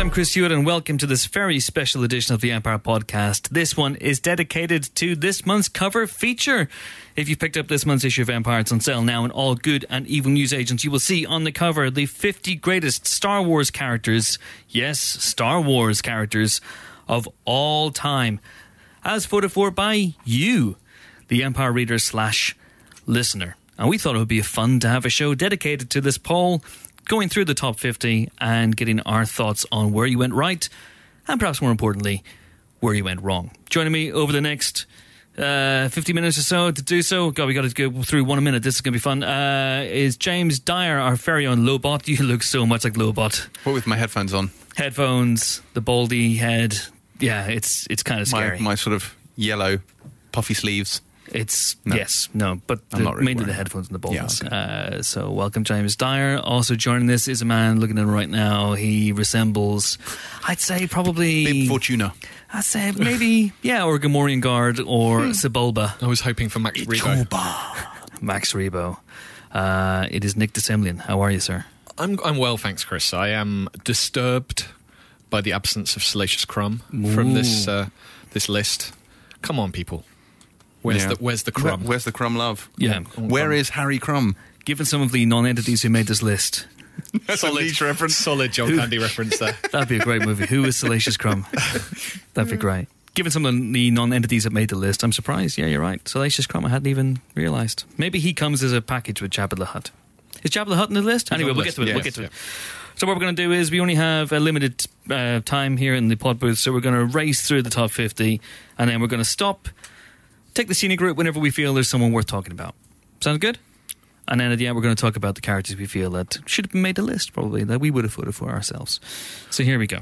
I'm Chris Hewitt, and welcome to this very special edition of the Empire Podcast. This one is dedicated to this month's cover feature. If you picked up this month's issue of Empire, it's on sale now in all good and evil newsagents. You will see on the cover the 50 greatest Star Wars characters, yes, Star Wars characters of all time, as voted for by you, the Empire reader / listener. And we thought it would be fun to have a show dedicated to this poll, going through the top 50 and getting our thoughts on where you went right and perhaps more importantly, where you went wrong. Joining me over the next 50 minutes or so to do so, God, we got to go through one a minute, this is going to be fun, is James Dyer, our very own Lobot. You look so much like Lobot. What with my headphones on? Headphones, the baldy head. Yeah, it's kind of scary. My sort of yellow puffy sleeves. It's but really mainly the headphones and the baldness. Yeah, okay. So welcome James Dyer. Also joining this is a man looking at him right now. He resembles, I'd say probably Bib Fortuna. I'd say maybe or Gamorrean Guard or Sebulba. I was hoping for Max Rebo. Max Rebo. It is Nick DeSemblian. How are you, sir? I'm well, thanks, Chris. I am disturbed by the absence of Salacious Crumb from this list. Come on, people. Where's the Crumb? Where's the Crumb love? Yeah. Where is Harry Crumb? Given some of the non-entities who made this list. That's a niche reference. Solid John Candy reference there. That'd be a great movie. Who is Salacious Crumb? That'd be great. Given some of the non-entities that made the list, I'm surprised. Yeah, you're right. Salacious Crumb, I hadn't even realised. Maybe he comes as a package with Jabba the Hutt. Is Jabba the Hutt in the list? Anyway, we'll get to it. Yes, We'll get to it. So what we're going to do is we only have a limited time here in the pod booth, so we're going to race through the top 50, and then we're going to stop, take the scenic route whenever we feel there's someone worth talking about. Sounds good? And then at the end, we're going to talk about the characters we feel that should have made the list, probably, that we would have voted for ourselves. So here we go.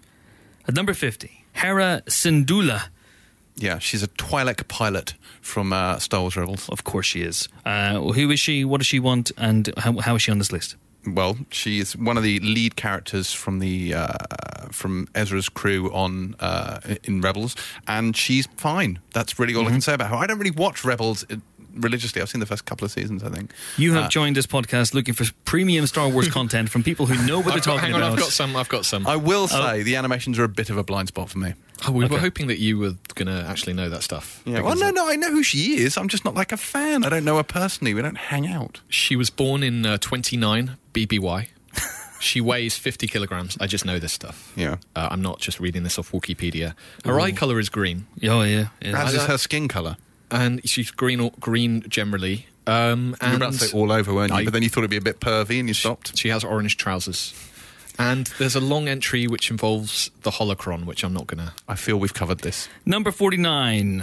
At number 50, Hera Syndulla. Yeah, she's a Twi'lek pilot from Star Wars Rebels. Of course she is. Who is she? What does she want? And how is she on this list? Well, she is one of the lead characters from the from Ezra's crew on in Rebels, and she's fine. That's really all I can say about her. I don't really watch Rebels religiously. I've seen the first couple of seasons, I think. You have joined this podcast looking for premium Star Wars content from people who know what they're talking about. I've got some. I will say the animations are a bit of a blind spot for me. Oh, we were hoping that you were going to actually know that stuff. Yeah. Well, no, I know who she is. I'm just not like a fan. I don't know her personally. We don't hang out. She was born in 29 BBY. She weighs 50 kilograms. I just know this stuff. Yeah. I'm not just reading this off Wikipedia. Her eye colour is green. Oh, yeah. As is her skin colour. And she's green generally. And you were about to say all over, weren't you? But then you thought it'd be a bit pervy and you stopped. She has orange trousers. And there's a long entry which involves the holocron, which I'm not going to... I feel we've covered this. Number 49,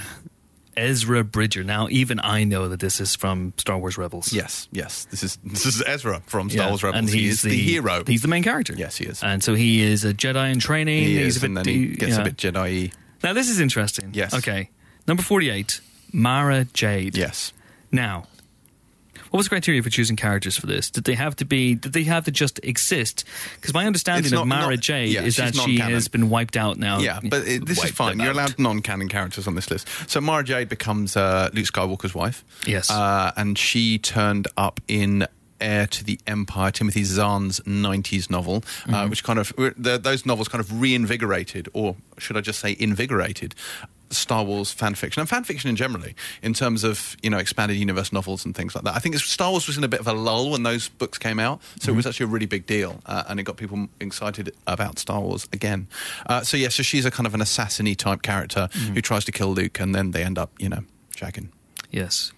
Ezra Bridger. Now, even I know that this is from Star Wars Rebels. Yes. This is Ezra from Star Wars Rebels. And he's the hero. He's the main character. Yes, he is. And so he is a Jedi in training. He is is, and then he gets a bit Jedi-y. Now, this is interesting. Yes. Okay. Number 48, Mara Jade. Yes. Now, what was the criteria for choosing characters for this? Did they have to just exist? Because my understanding of Mara Jade is that she has been wiped out now. Yeah, but this is fine. You're allowed non-canon characters on this list. So Mara Jade becomes Luke Skywalker's wife. Yes. And she turned up in Heir to the Empire, Timothy Zahn's 90s novel, which kind of... those novels kind of reinvigorated, or should I just say invigorated, Star Wars fan fiction and fan fiction in generally, in terms of expanded universe novels and things like that. I think Star Wars was in a bit of a lull when those books came out, so it was actually a really big deal, and it got people excited about Star Wars again. So she's a kind of an assassin-y type character who tries to kill Luke, and then they end up shagging. Yes,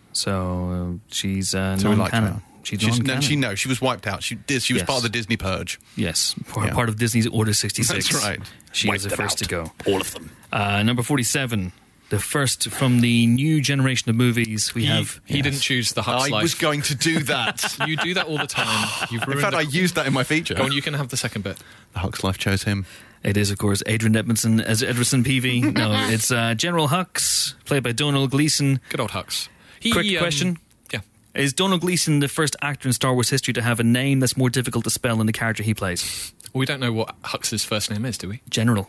so she's non-canon. We like her. She's non-canon. She was wiped out. She was part of the Disney purge. Yes, part of Disney's Order 66. That's right. She was the first to go. All of them. Number 47, the first from the new generation of movies. He didn't choose the Hutt's life. I was going to do that. You do that all the time. In fact, I used that in my feature. Go on, you can have the second bit. The Huck's life chose him. It is, of course, Adrian Edmondson as Edwardson Peavy. No, it's General Hux, played by Donald Gleeson. Good old Hux. Quick question. Yeah. Is Donald Gleeson the first actor in Star Wars history to have a name that's more difficult to spell than the character he plays? We don't know what Hux's first name is, do we? General.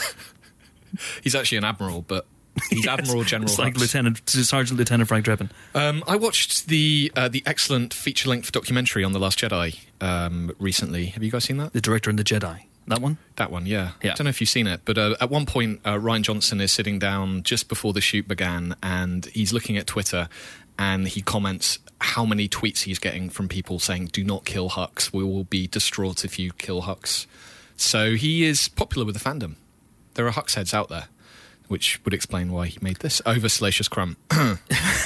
He's actually an admiral, but he's Yes. Admiral General It's like Hux. Sergeant Lieutenant Frank Drebin. I watched the excellent feature-length documentary on The Last Jedi recently. Have you guys seen that? The Director and the Jedi. That one? That one, yeah. Yeah. I don't know if you've seen it, but at one point, Ryan Johnson is sitting down just before the shoot began, and he's looking at Twitter, and he comments how many tweets he's getting from people saying, "Do not kill Hux. We will be distraught if you kill Hux." So he is popular with the fandom. There are Hux heads out there, which would explain why he made this over Salacious Crumb. But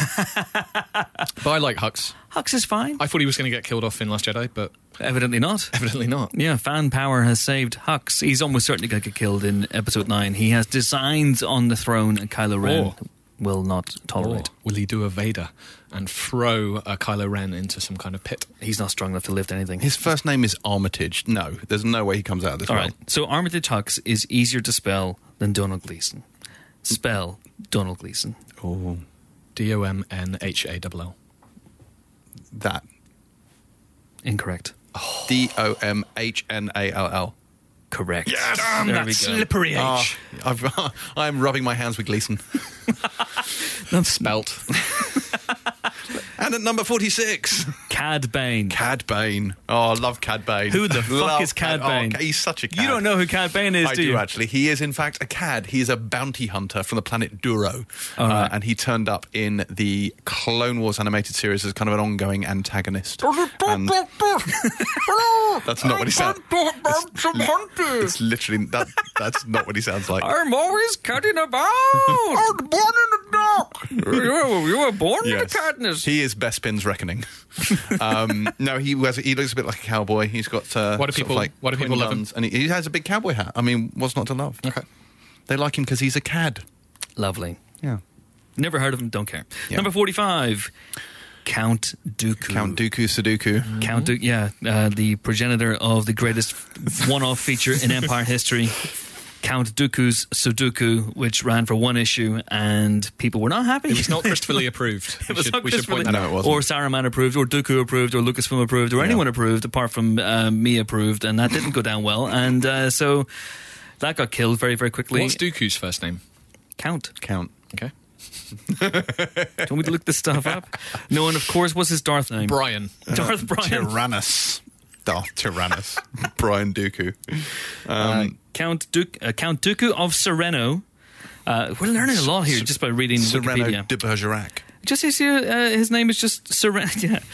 I like Hux. Hux is fine. I thought he was going to get killed off in Last Jedi, but Evidently not. evidently not. Yeah, fan power has saved Hux. He's almost certainly going to get killed in Episode 9. He has designs on the throne, and Kylo Ren Or- will not tolerate. Or will he do a Vader and throw Kylo Ren into some kind of pit? He's not strong enough to lift anything. His first name is Armitage. No, there's no way he comes out of this All world. right. So Armitage Hux is easier to spell than Donald Gleason. Spell Donald Gleason. Oh, DOMNHALL. that. Incorrect. DOMHNALL. Correct. Damn, There that we go. slippery H. I'm rubbing my hands with Gleason. Spelt. And at number 46, Cad Bane. Cad Bane. Oh, I love Cad Bane. Who the fuck is Cad Bane? Oh, he's such a cad. You don't know who Cad Bane is, I do you? actually. He is, in fact, a cad. He is a bounty hunter from the planet Duro. All right. And he turned up in the Clone Wars animated series as kind of an ongoing antagonist. And that's not what he sounds. It's literally that's not what he sounds like. I'm always cutting about. I'm born in the dark. You were born Yes. into cadness. He is Bespin's reckoning. No, he looks a bit like a cowboy. He's got Why do people love him? him? And he has a big cowboy hat. I mean, what's not to love? Okay. They like him because he's a cad. Lovely. Yeah. Never heard of him, don't care. Yeah. Number 45, Count Dooku. Count Dooku Sudoku. Count Dooku, the progenitor of the greatest one-off feature in Empire history. Count Dooku's Sudoku, which ran for one issue, and people were not happy. It was not Christopher Lee approved. It was not we should point Christopher that Lee- No, it wasn't. Or Saruman approved, or Dooku approved, or Lucasfilm approved, or anyone approved, apart from me approved, and that didn't go down well. And so that got killed very, very quickly. What's Dooku's first name? Count. Count. Okay. Do you want me to look this stuff up? No, and of course, what's his Darth name? Brian. Darth Brian. Tyrannus. Darth Tyrannus. Brian Dooku. Count Dooku of Sereno. We're learning a lot here just by reading Sereno Wikipedia. de Bergerac. Just his name is just Sereno.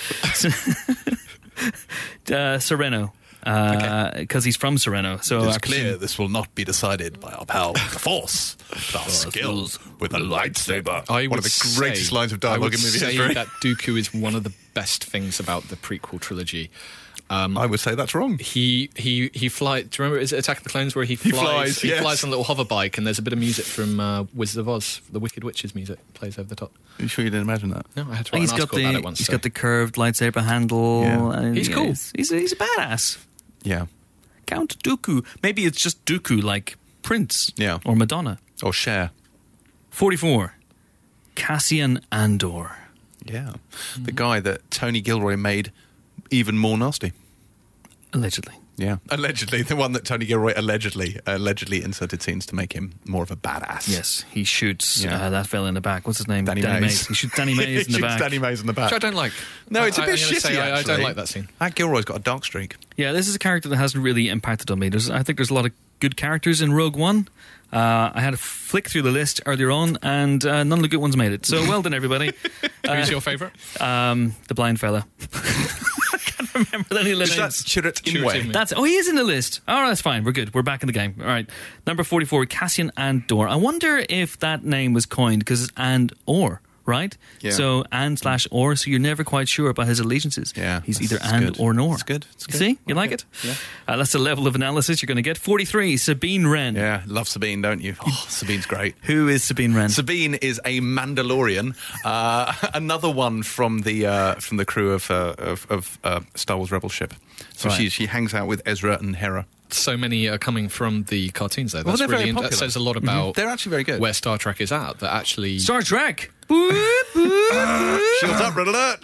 Yeah. Sereno. Because he's from Sereno. So It's clear this will not be decided by our pal, the Force, but our skills with a lightsaber. I One would of the greatest say- lines of dialogue in movie I would history. say that Dooku is one of the best things about the prequel trilogy. I would say that's wrong. He flies. Do you remember? Is it Attack of the Clones where he flies? He yes. flies on a little hover bike, and there's a bit of music from Wizard of Oz. The Wicked Witch's music plays over the top. Are you sure you didn't imagine that? No, I had to write an article about it once. He's so. got the curved lightsaber handle. Yeah. And He's cool. He's a badass. Yeah. Count Dooku. Maybe it's just Dooku, like Prince. Yeah. Or Madonna. Or Cher. 44. Cassian Andor. Yeah. The guy that Tony Gilroy made even more nasty. Allegedly. Yeah. Allegedly. The one that Tony Gilroy allegedly inserted scenes to make him more of a badass. Yes, he shoots Yeah. that fella in the back. What's his name? Danny Mays. He shoots Danny Mays in the Shoots back. Danny Mays in the back. Which I don't like. No, it's a bit I'm gonna shitty, say I actually. don't like that scene. That Gilroy's got a dark streak. Yeah, this is a character that hasn't really impacted on me. I think there's a lot of good characters in Rogue One. I had a flick through the list earlier on, and none of the good ones made it. So well done, everybody. Who's your favourite? The blind fella. I can't remember any of the Is that names. Chirrut Chirrut Imwe? Imwe. He is in the list. Oh, that's fine. We're good. We're back in the game. All right. Number 44, Cassian Andor. I wonder if that name was coined because it's and/or, right? Yeah. So and/or, so you're never quite sure about his allegiances. Yeah, He's either that's and good. or nor. It's good. It's You good. see? You like Okay. it? Yeah. That's the level of analysis you're going to get. 43, Sabine Wren. Yeah, love Sabine, don't you? Oh, Sabine's great. Who is Sabine Wren? Sabine is a Mandalorian, another one from the crew of Star Wars Rebel Ship. So Right. she hangs out with Ezra and Hera. So many are coming from the cartoons, though. Well, That's they're very really popular. that says a lot about They're actually very good. where Star Trek is at. That actually Star Trek. Shields up, red alert!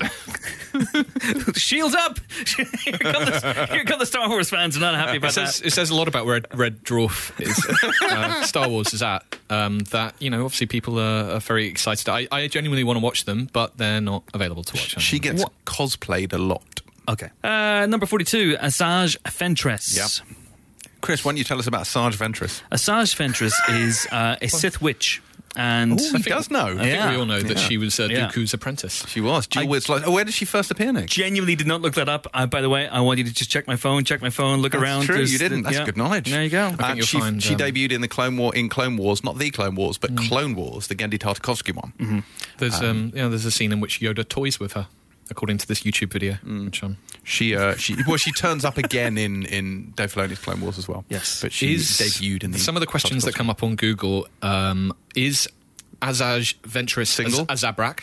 Shields up. Here come the Star Wars fans. Not happy about that. it says a lot about where Red Dwarf is. Star Wars is at. That obviously people are very excited. I genuinely want to watch them, but they're not available to watch. She gets cosplayed a lot. Okay. Number 42, Asajj Ventress. Yep. Chris, why don't you tell us about Asajj Ventress? Asajj Ventress is a Sith witch. And Ooh, he does know. I think we all know that she was Dooku's apprentice. She was. Where did she first appear, Nick? Genuinely did not look that up. By the way, I want you to just check my phone, look That's around. True, you didn't. That's good knowledge. There you go. I think she debuted in the Clone Wars, not the Clone Wars, but Clone Wars, the Genndy Tartakovsky one. Mm-hmm. There's a scene in which Yoda toys with her, according to this YouTube video. She turns up again in Dave Filoni's Clone Wars as well. Yes, but she debuted in the. Some of the questions that come up on Google is Asajj Ventress single? A Zabrak?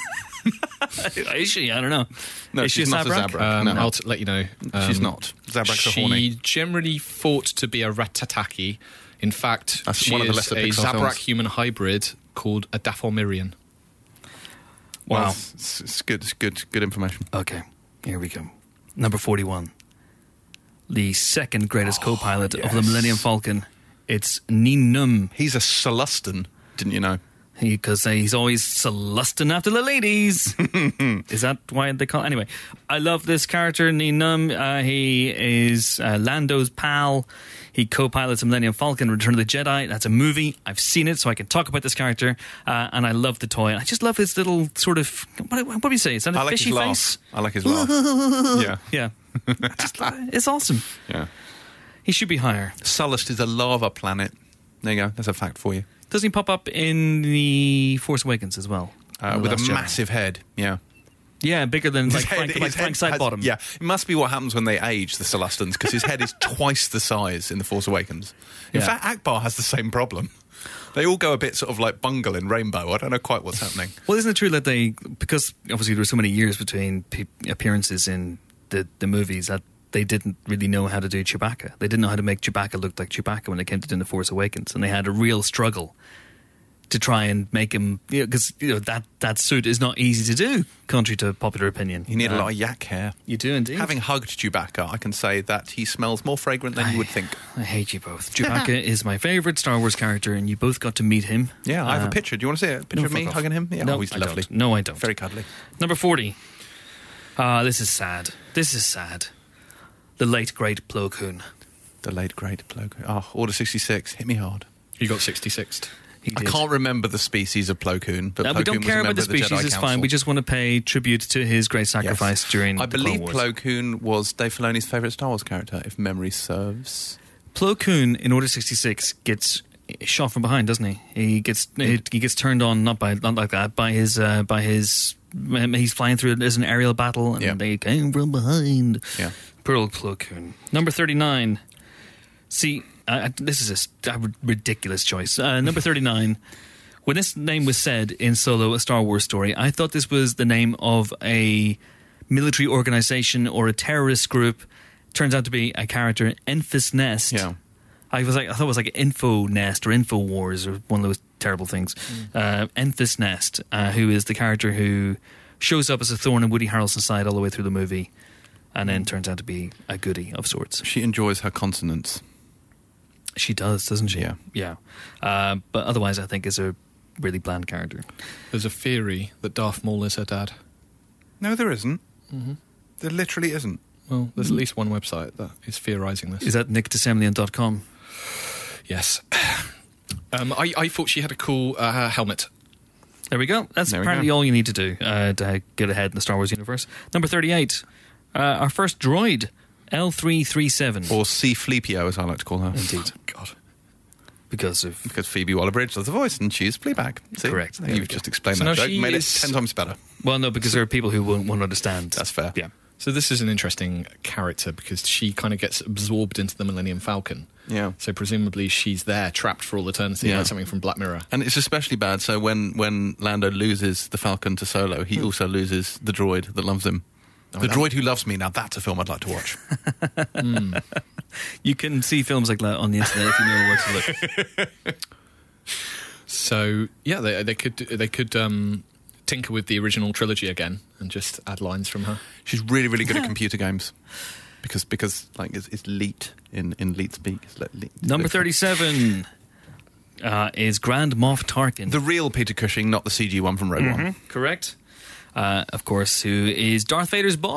Is she? I don't know. No, is she's she not a Zabrak. I'll let you know. She's not. Zabraks are horny. She generally thought to be a Ratataki. In fact, That's she one of the is lesser a Pixar Zabrak films. human hybrid called a Dathomirian. Wow. Well, it's good information. Okay, here we go. Number 41. The second greatest co-pilot of the Millennium Falcon. It's Nien Nunb. He's a Celestin, didn't you know? Because he's always lusting after the ladies. Is that why they call it? Anyway, I love this character, Nien Nunb. He is Lando's pal. He co-pilots Millennium Falcon, Return of the Jedi. That's a movie. I've seen it, so I can talk about this character. And I love the toy. I just love his little sort of... What do you say? Is that a fishy face? I like his laugh. Yeah. Yeah. It's awesome. Yeah. He should be higher. Sullust is a lava planet. There you go. That's a fact for you. Doesn't he pop up in The Force Awakens as well? With a massive head. Yeah. Yeah, bigger than Frank Sidebottom. Yeah, it must be what happens when they age the Celestins, because his head is twice the size in The Force Awakens. In fact, Akbar has the same problem. They all go a bit sort of like Bungle in Rainbow. I don't know quite what's happening. Well, isn't it true that because obviously there were so many years between appearances in the movies, that they didn't really know how to do Chewbacca. They didn't know how to make Chewbacca look like Chewbacca when they came to doing The Force Awakens, and they had a real struggle to try and make him, because that suit is not easy to do, contrary to popular opinion. You need a lot of yak hair. You do indeed. Having hugged Chewbacca, I can say that he smells more fragrant than you would think. I hate you both. Chewbacca is my favourite Star Wars character, and you both got to meet him. Yeah, I have a picture. Do you want to see a picture of me hugging him? Yeah, no, he's lovely. No, I don't. Very cuddly. Number 40. This is sad. The late, great Plo Koon. The late, great Plo Koon. Oh, Order 66. Hit me hard. You got 66th. I can't remember the species of Plo Koon, but we don't care about the species. It's fine. We just want to pay tribute to his great sacrifice during. I believe the Clone Wars. Plo Koon was Dave Filoni's favourite Star Wars character, if memory serves. Plo Koon in Order 66 gets shot from behind, doesn't he? He gets turned on not like that by his. He's flying through. There's an aerial battle, and they came from behind. Yeah, poor old Plo Koon. Number 39. See. This is a ridiculous choice. Number 39. When this name was said in Solo, A Star Wars Story, I thought this was the name of a military organization or a terrorist group. Turns out to be a character, Enfys Nest. Yeah. I thought it was like Info Nest or Info Wars or one of those terrible things. Enfys Nest, who is the character who shows up as a thorn in Woody Harrelson's side all the way through the movie, and then turns out to be a goodie of sorts. She enjoys her consonants. She does, doesn't she? Yeah. But otherwise, I think is a really bland character. There's a theory that Darth Maul is her dad. No, there isn't. Mm-hmm. There literally isn't. Well, there's at least one website that is theorising this. Is that nickdesemblian.com? Yes. I thought she had a cool helmet. There we go. That's apparently all you need to do to get ahead in the Star Wars universe. Number 38. Our first droid. L337. Or C-Fleepio, as I like to call her. Indeed. God. Because Phoebe Waller-Bridge does the voice and she's Fleabag. See? Correct. You've just explained that joke. Made it 10 times better. Well, no, because there are people who won't understand. That's fair. Yeah. So this is an interesting character because she kind of gets absorbed into the Millennium Falcon. Yeah. So presumably she's there, trapped for all eternity, like something from Black Mirror. And it's especially bad, so when Lando loses the Falcon to Solo, he also loses the droid that loves him. The Droid Who Loves Me. Now that's a film I'd like to watch. You can see films like that on the internet if you know where to look. So yeah, they could tinker with the original trilogy again and just add lines from her. She's really, really good at computer games because like it's Leet in Leet speak. It's like Leet. Number 37 is Grand Moff Tarkin. The real Peter Cushing, not the CG one from Rogue One. Correct. Of course, who is Darth Vader's boss.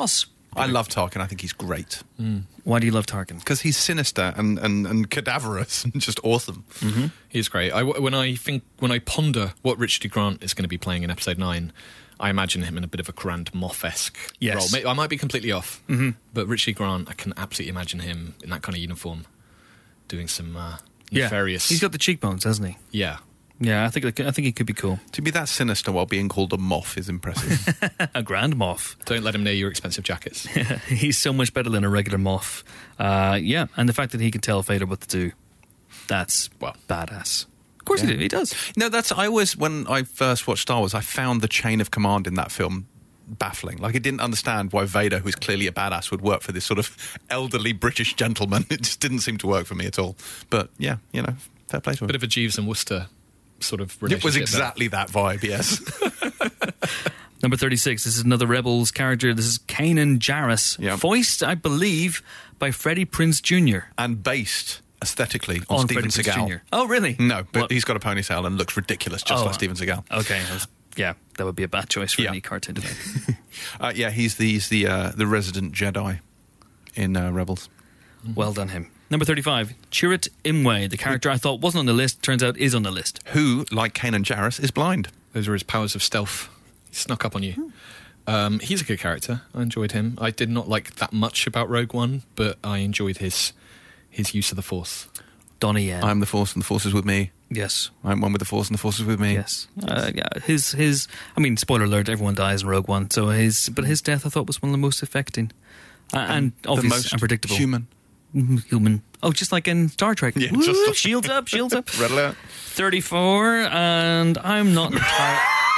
I love Tarkin. I think he's great. Why do you love Tarkin? Because he's sinister and cadaverous and just awesome. He's great. When I ponder what Richard E. Grant is going to be playing in Episode 9, I imagine him in a bit of a Grand Moff-esque Yes. role. I might be completely off, but Richard E. Grant, I can absolutely imagine him in that kind of uniform doing some nefarious... He's got the cheekbones, hasn't he? Yeah. Yeah, I think he could be cool. To be that sinister while being called a moth is impressive. A Grand Moff. Don't let him near your expensive jackets. He's so much better than a regular Moff. Yeah, and the fact that he can tell Vader what to do, that's badass. Of course he does. No, when I first watched Star Wars, I found the chain of command in that film baffling. Like, I didn't understand why Vader, who's clearly a badass, would work for this sort of elderly British gentleman. It just didn't seem to work for me at all. But yeah, fair play to him. Bit of a Jeeves and Worcester sort of relationship. It was exactly that vibe, yes. Number 36, this is another Rebels character. This is Kanan Jarrus, voiced, I believe, by Freddie Prinze Jr. And based aesthetically on Steven Freddie Seagal. Prinze Jr. Oh, really? No, but he's got a ponytail and looks ridiculous, just like Steven Seagal. Okay, that would be a bad choice for any cartoon today. He's the resident Jedi in Rebels. Well done, him. Number 35, Chirrut Imwe, the character I thought wasn't on the list, turns out is on the list. Who, like Kanan Jarrus, is blind. Those are his powers of stealth. He snuck up on you. He's a good character. I enjoyed him. I did not like that much about Rogue One, but I enjoyed his use of the Force. Donnie Yen. I'm the Force and the Force is with me. Yes. I'm one with the Force and the Force is with me. Yes. His I mean, spoiler alert, everyone dies in Rogue One, so his death I thought was one of the most affecting. And obvious, the most and predictable. Human. Oh, just like in Star Trek. Yeah, Woo, just shields up. Red alert. 34, and I'm not entirely...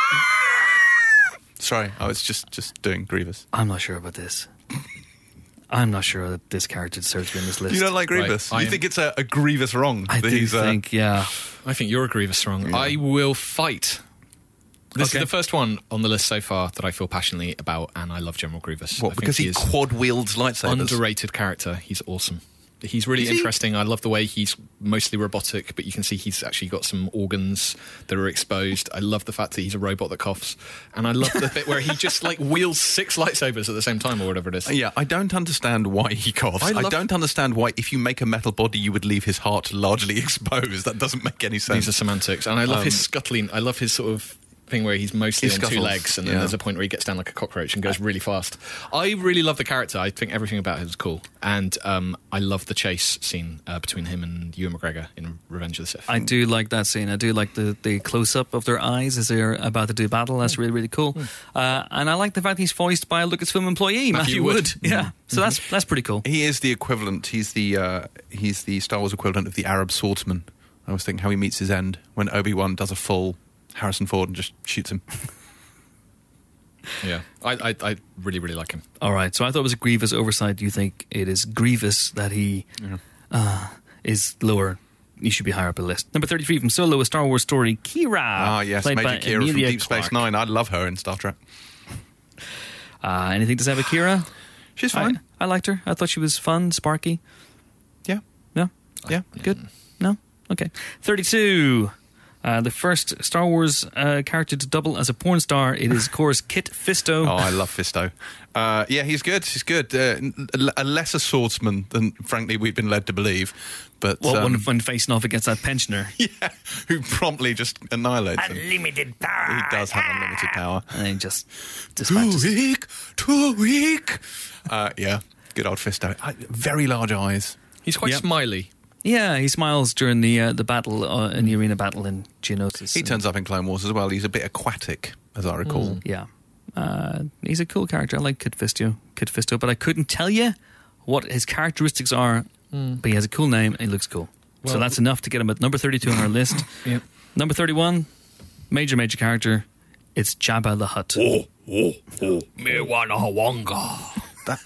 Sorry, I was just doing Grievous. I'm not sure about this. I'm not sure that this character deserves to be on this list. You don't like Grievous? Right, you think it's a Grievous wrong? I do think, yeah. I think you're a Grievous wrong. Yeah. I will fight. This is the first one on the list so far that I feel passionately about, and I love General Grievous. What, because he quad wields lightsabers? Underrated character. He's awesome. He's really interesting. I love the way he's mostly robotic, but you can see he's actually got some organs that are exposed. I love the fact that he's a robot that coughs. And I love the bit where he just wields 6 lightsabers at the same time or whatever it is. Yeah, I don't understand why he coughs. I don't understand why if you make a metal body you would leave his heart largely exposed. That doesn't make any sense. These are semantics. And I love his scuttling. I love his sort of thing where he's mostly on 2 legs, and then there's a point where he gets down like a cockroach and goes really fast. I really love the character. I think everything about him is cool, and I love the chase scene between him and Ewan McGregor in Revenge of the Sith. I do like that scene. I do like the close-up of their eyes as they're about to do battle. That's really, really cool. And I like the fact he's voiced by a Lucasfilm employee, Matthew Wood. Yeah, so that's pretty cool. He is the equivalent. He's the Star Wars equivalent of the Arab swordsman. I always think how he meets his end when Obi-Wan does a full Harrison Ford and just shoots him. Yeah, I really, really like him. All right, so I thought it was a Grievous oversight. Do you think it is grievous that he is lower? He should be higher up the list. Number 33 from Solo, A Star Wars Story, Kira. Ah, yes, Major Kira from Deep Space Nine. I love her in Star Trek. Anything to say about Kira? She's fine. I liked her. I thought she was fun, sparky. Yeah. No? Yeah. Good? No? Okay. 32. The first Star Wars character to double as a porn star. It is, of course, Kit Fisto. Oh, I love Fisto. Yeah, he's good. He's good. A lesser swordsman than, frankly, we've been led to believe. But when facing off against that pensioner. Yeah, who promptly just annihilates him. Unlimited power. He does have unlimited power. And he just dispatches. Too weak. Yeah, good old Fisto. Very large eyes. He's quite smiley. Yeah, he smiles during the battle in the arena battle in Geonosis. He turns up in Clone Wars as well. He's a bit aquatic, as I recall. Yeah, he's a cool character. I like Kit Fisto, but I couldn't tell you what his characteristics are. But he has a cool name and he looks cool. Well, so that's enough to get him at number 32 on our list. Yep. Number 31, major character. It's Jabba the Hutt. Me wanna wonga.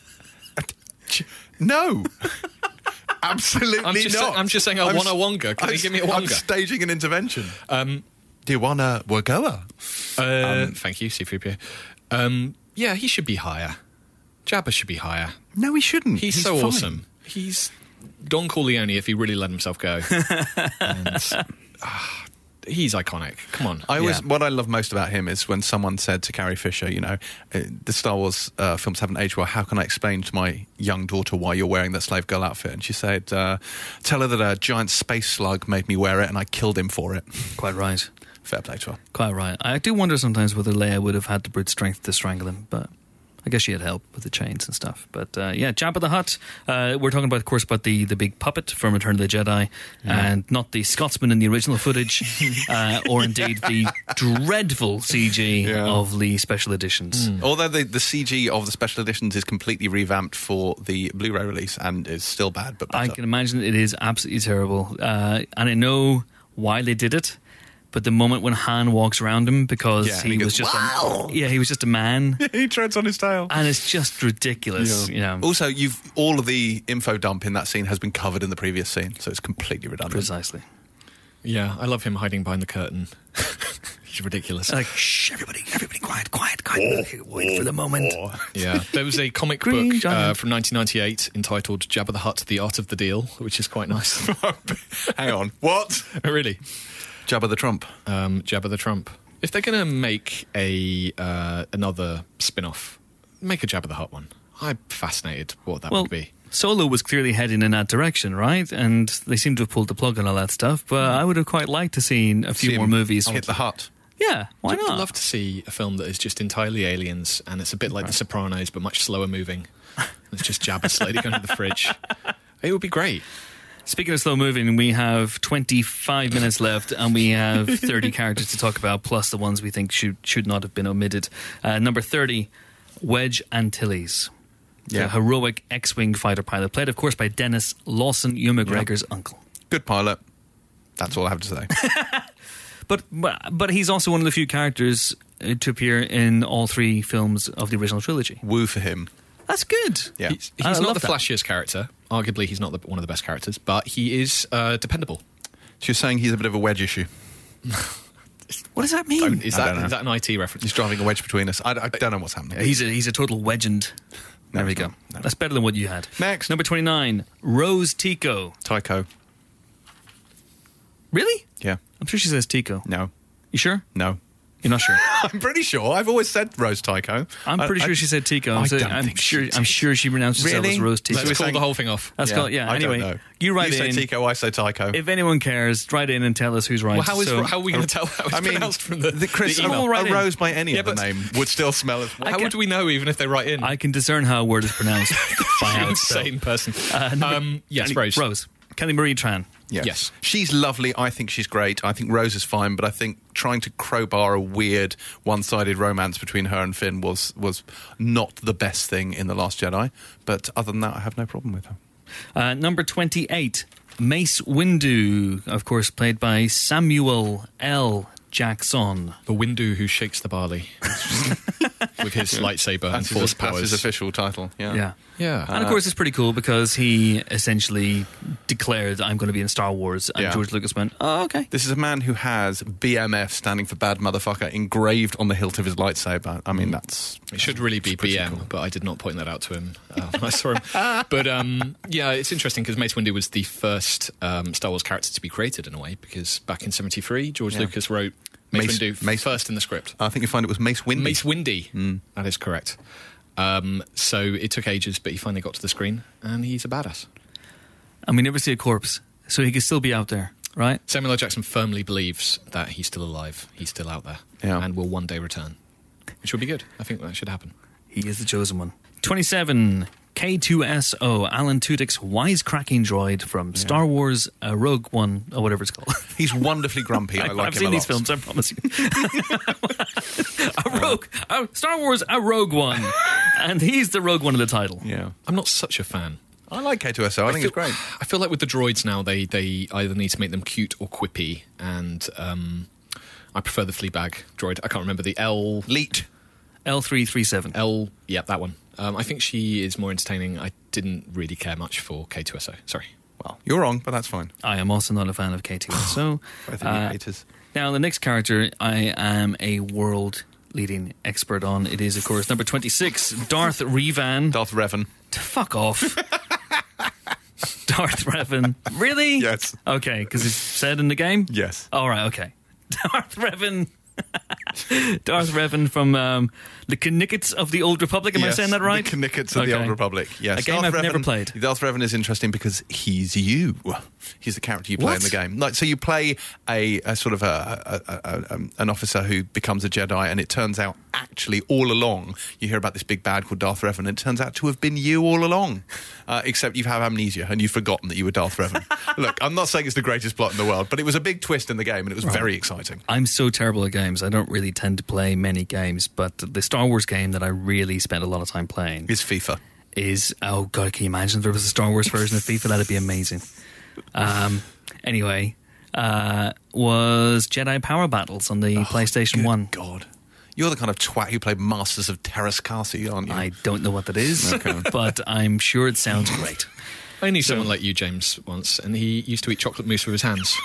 No. Absolutely not. I'm just saying I want a wonga. Can you give me a wonga? I'm staging an intervention. Do you want a wagoa? Thank you, C-3PO. Yeah, he should be higher. Jabba should be higher. No, he shouldn't. He's so fine. Awesome. He's Don Corleone if he really let himself go. And, he's iconic. Come on. What I love most about him is when someone said to Carrie Fisher, the Star Wars films haven't aged well. How can I explain to my young daughter why you're wearing that slave girl outfit? And she said, tell her that a giant space slug made me wear it and I killed him for it. Quite right. Fair play to her. Quite right. I do wonder sometimes whether Leia would have had the brute strength to strangle him, but I guess she had help with the chains and stuff. But Jabba the Hutt. We're talking about, of course, about the big puppet from Return of the Jedi, and not the Scotsman in the original footage, or indeed the dreadful CG of the special editions. Although the CG of the special editions is completely revamped for the Blu-ray release and is still bad, but better. I can imagine it is absolutely terrible, and I know why they did it. But the moment when Han walks around him, because he was just he was just a man. He treads on his tail, and it's just ridiculous. Also, all of the info dump in that scene has been covered in the previous scene, so it's completely redundant. Precisely. Yeah, I love him hiding behind the curtain. He's ridiculous. Like, shh, everybody, quiet. Wait for the moment. Yeah, there was a comic book from 1998 entitled Jabba the Hutt: The Art of the Deal, which is quite nice. Hang on, what? Really? Jabba the Trump. Jabba the Trump. If they're going to make another spin-off, make a Jabba the Hutt one. I'm fascinated what that would be. Solo was clearly heading in that direction, right? And they seem to have pulled the plug on all that stuff. But I would have quite liked to see a few more movies. Hit the Hutt. Yeah, why not? I'd love to see a film that is just entirely aliens, and it's a bit like The Sopranos, but much slower moving. It's just Jabba slowly going to the fridge. It would be great. Speaking of slow moving, we have 25 minutes left and we have 30 characters to talk about, plus the ones we think should not have been omitted. Number 30, Wedge Antilles. The heroic X-Wing fighter pilot, played, of course, by Dennis Lawson, Ewan McGregor's uncle. Good pilot. That's all I have to say. But he's also one of the few characters to appear in all three films of the original trilogy. Woo for him. That's good. Yeah. He's not the flashiest character. Arguably, he's not one of the best characters, but he is dependable. So you're saying he's a bit of a wedge issue? What does that mean? Is that an IT reference? He's driving a wedge between us. I don't know what's happening. He's a total legend. There we go. No. That's better than what you had. Next. Number 29, Rose Tico. Tycho. Really? Yeah. I'm sure she says Tico. No. You sure? No. You're not sure? I'm pretty sure. I've always said Rose Tycho. I'm pretty sure she said Tico. I'm sure she pronounced herself as Rose Tico. Let's call the whole thing off. That's called, I anyway, don't know. you write in. You say Tico, I say Tycho. If anyone cares, write in and tell us who's right. Well, how are we going to tell how it's pronounced from the Chris, email? A rose by any other name would still smell as... How would we know even if they write in? I can discern how a word is pronounced by how it's spelled. Insane person. Yes, Rose. Rose. Kelly Marie Tran. Yes. She's lovely. I think she's great. I think Rose is fine, but I think trying to crowbar a weird one-sided romance between her and Finn was not the best thing in The Last Jedi. But other than that, I have no problem with her. Number 28, Mace Windu, of course, played by Samuel L. Jackson. The Windu who shakes the barley with his lightsaber and force powers. That's his official title. Yeah. And of course it's pretty cool because he essentially declared, I'm going to be in Star Wars, and George Lucas went, oh, okay. This is a man who has BMF, standing for bad motherfucker, engraved on the hilt of his lightsaber. I mean, it should really be BM, cool. But I did not point that out to him when I saw him. But it's interesting because Mace Windu was the first Star Wars character to be created in a way, because back in 1973 George Lucas wrote Mace Windu first in the script. I think you find it was Mace Windy. Mace Windy. That is correct. So it took ages, but he finally got to the screen, and he's a badass. And we never see a corpse, so he could still be out there, right? Samuel L. Jackson firmly believes that he's still alive, he's still out there, and will one day return, which will be good. I think that should happen. He is the chosen one. 27, K2SO, Alan Tudyk's wisecracking droid from Star Wars Rogue One, or whatever it's called. He's wonderfully grumpy. I like him a lot. I've seen these films, I promise you. Star Wars Rogue One. And he's the Rogue One of the title. Yeah. I'm not such a fan. I like K2SO. I think it's great. I feel like with the droids now, they either need to make them cute or quippy, and I prefer the Fleabag droid. I can't remember the Leet. L337. Yeah, that one. I think she is more entertaining. I didn't really care much for K2SO. Sorry. Well, you're wrong, but that's fine. I am also not a fan of K2SO. Both of you haters. Now, the next character I am a world-leading expert on. It is, of course, number 26, Darth Revan. Darth Revan. Fuck off. Darth Revan. Really? Yes. Okay, because it's said in the game? Yes. All right, okay. Darth Revan. Darth Revan from the Knickets of the Old Republic. Am I saying that right? The Knickets of the Old Republic. Yes, a game I've never played. Darth Revan is interesting because he's you. He's the character you play in the game. Like, so you play a sort of an officer who becomes a Jedi, and it turns out actually all along you hear about this big bad called Darth Revan, and it turns out to have been you all along. Except you have amnesia and you've forgotten that you were Darth Revan. Look, I'm not saying it's the greatest plot in the world, but it was a big twist in the game, and it was very exciting. I'm so terrible at games. I don't really tend to play many games, but the Star Wars game that I really spent a lot of time playing is FIFA. Oh God, can you imagine if there was a Star Wars version of FIFA? That'd be amazing. Anyway, was Jedi Power Battles on the PlayStation 1. God. You're the kind of twat who played Masters of Terrascasi, aren't you? I don't know what that is, but I'm sure it sounds great. I knew someone like you, James, once, and he used to eat chocolate mousse with his hands.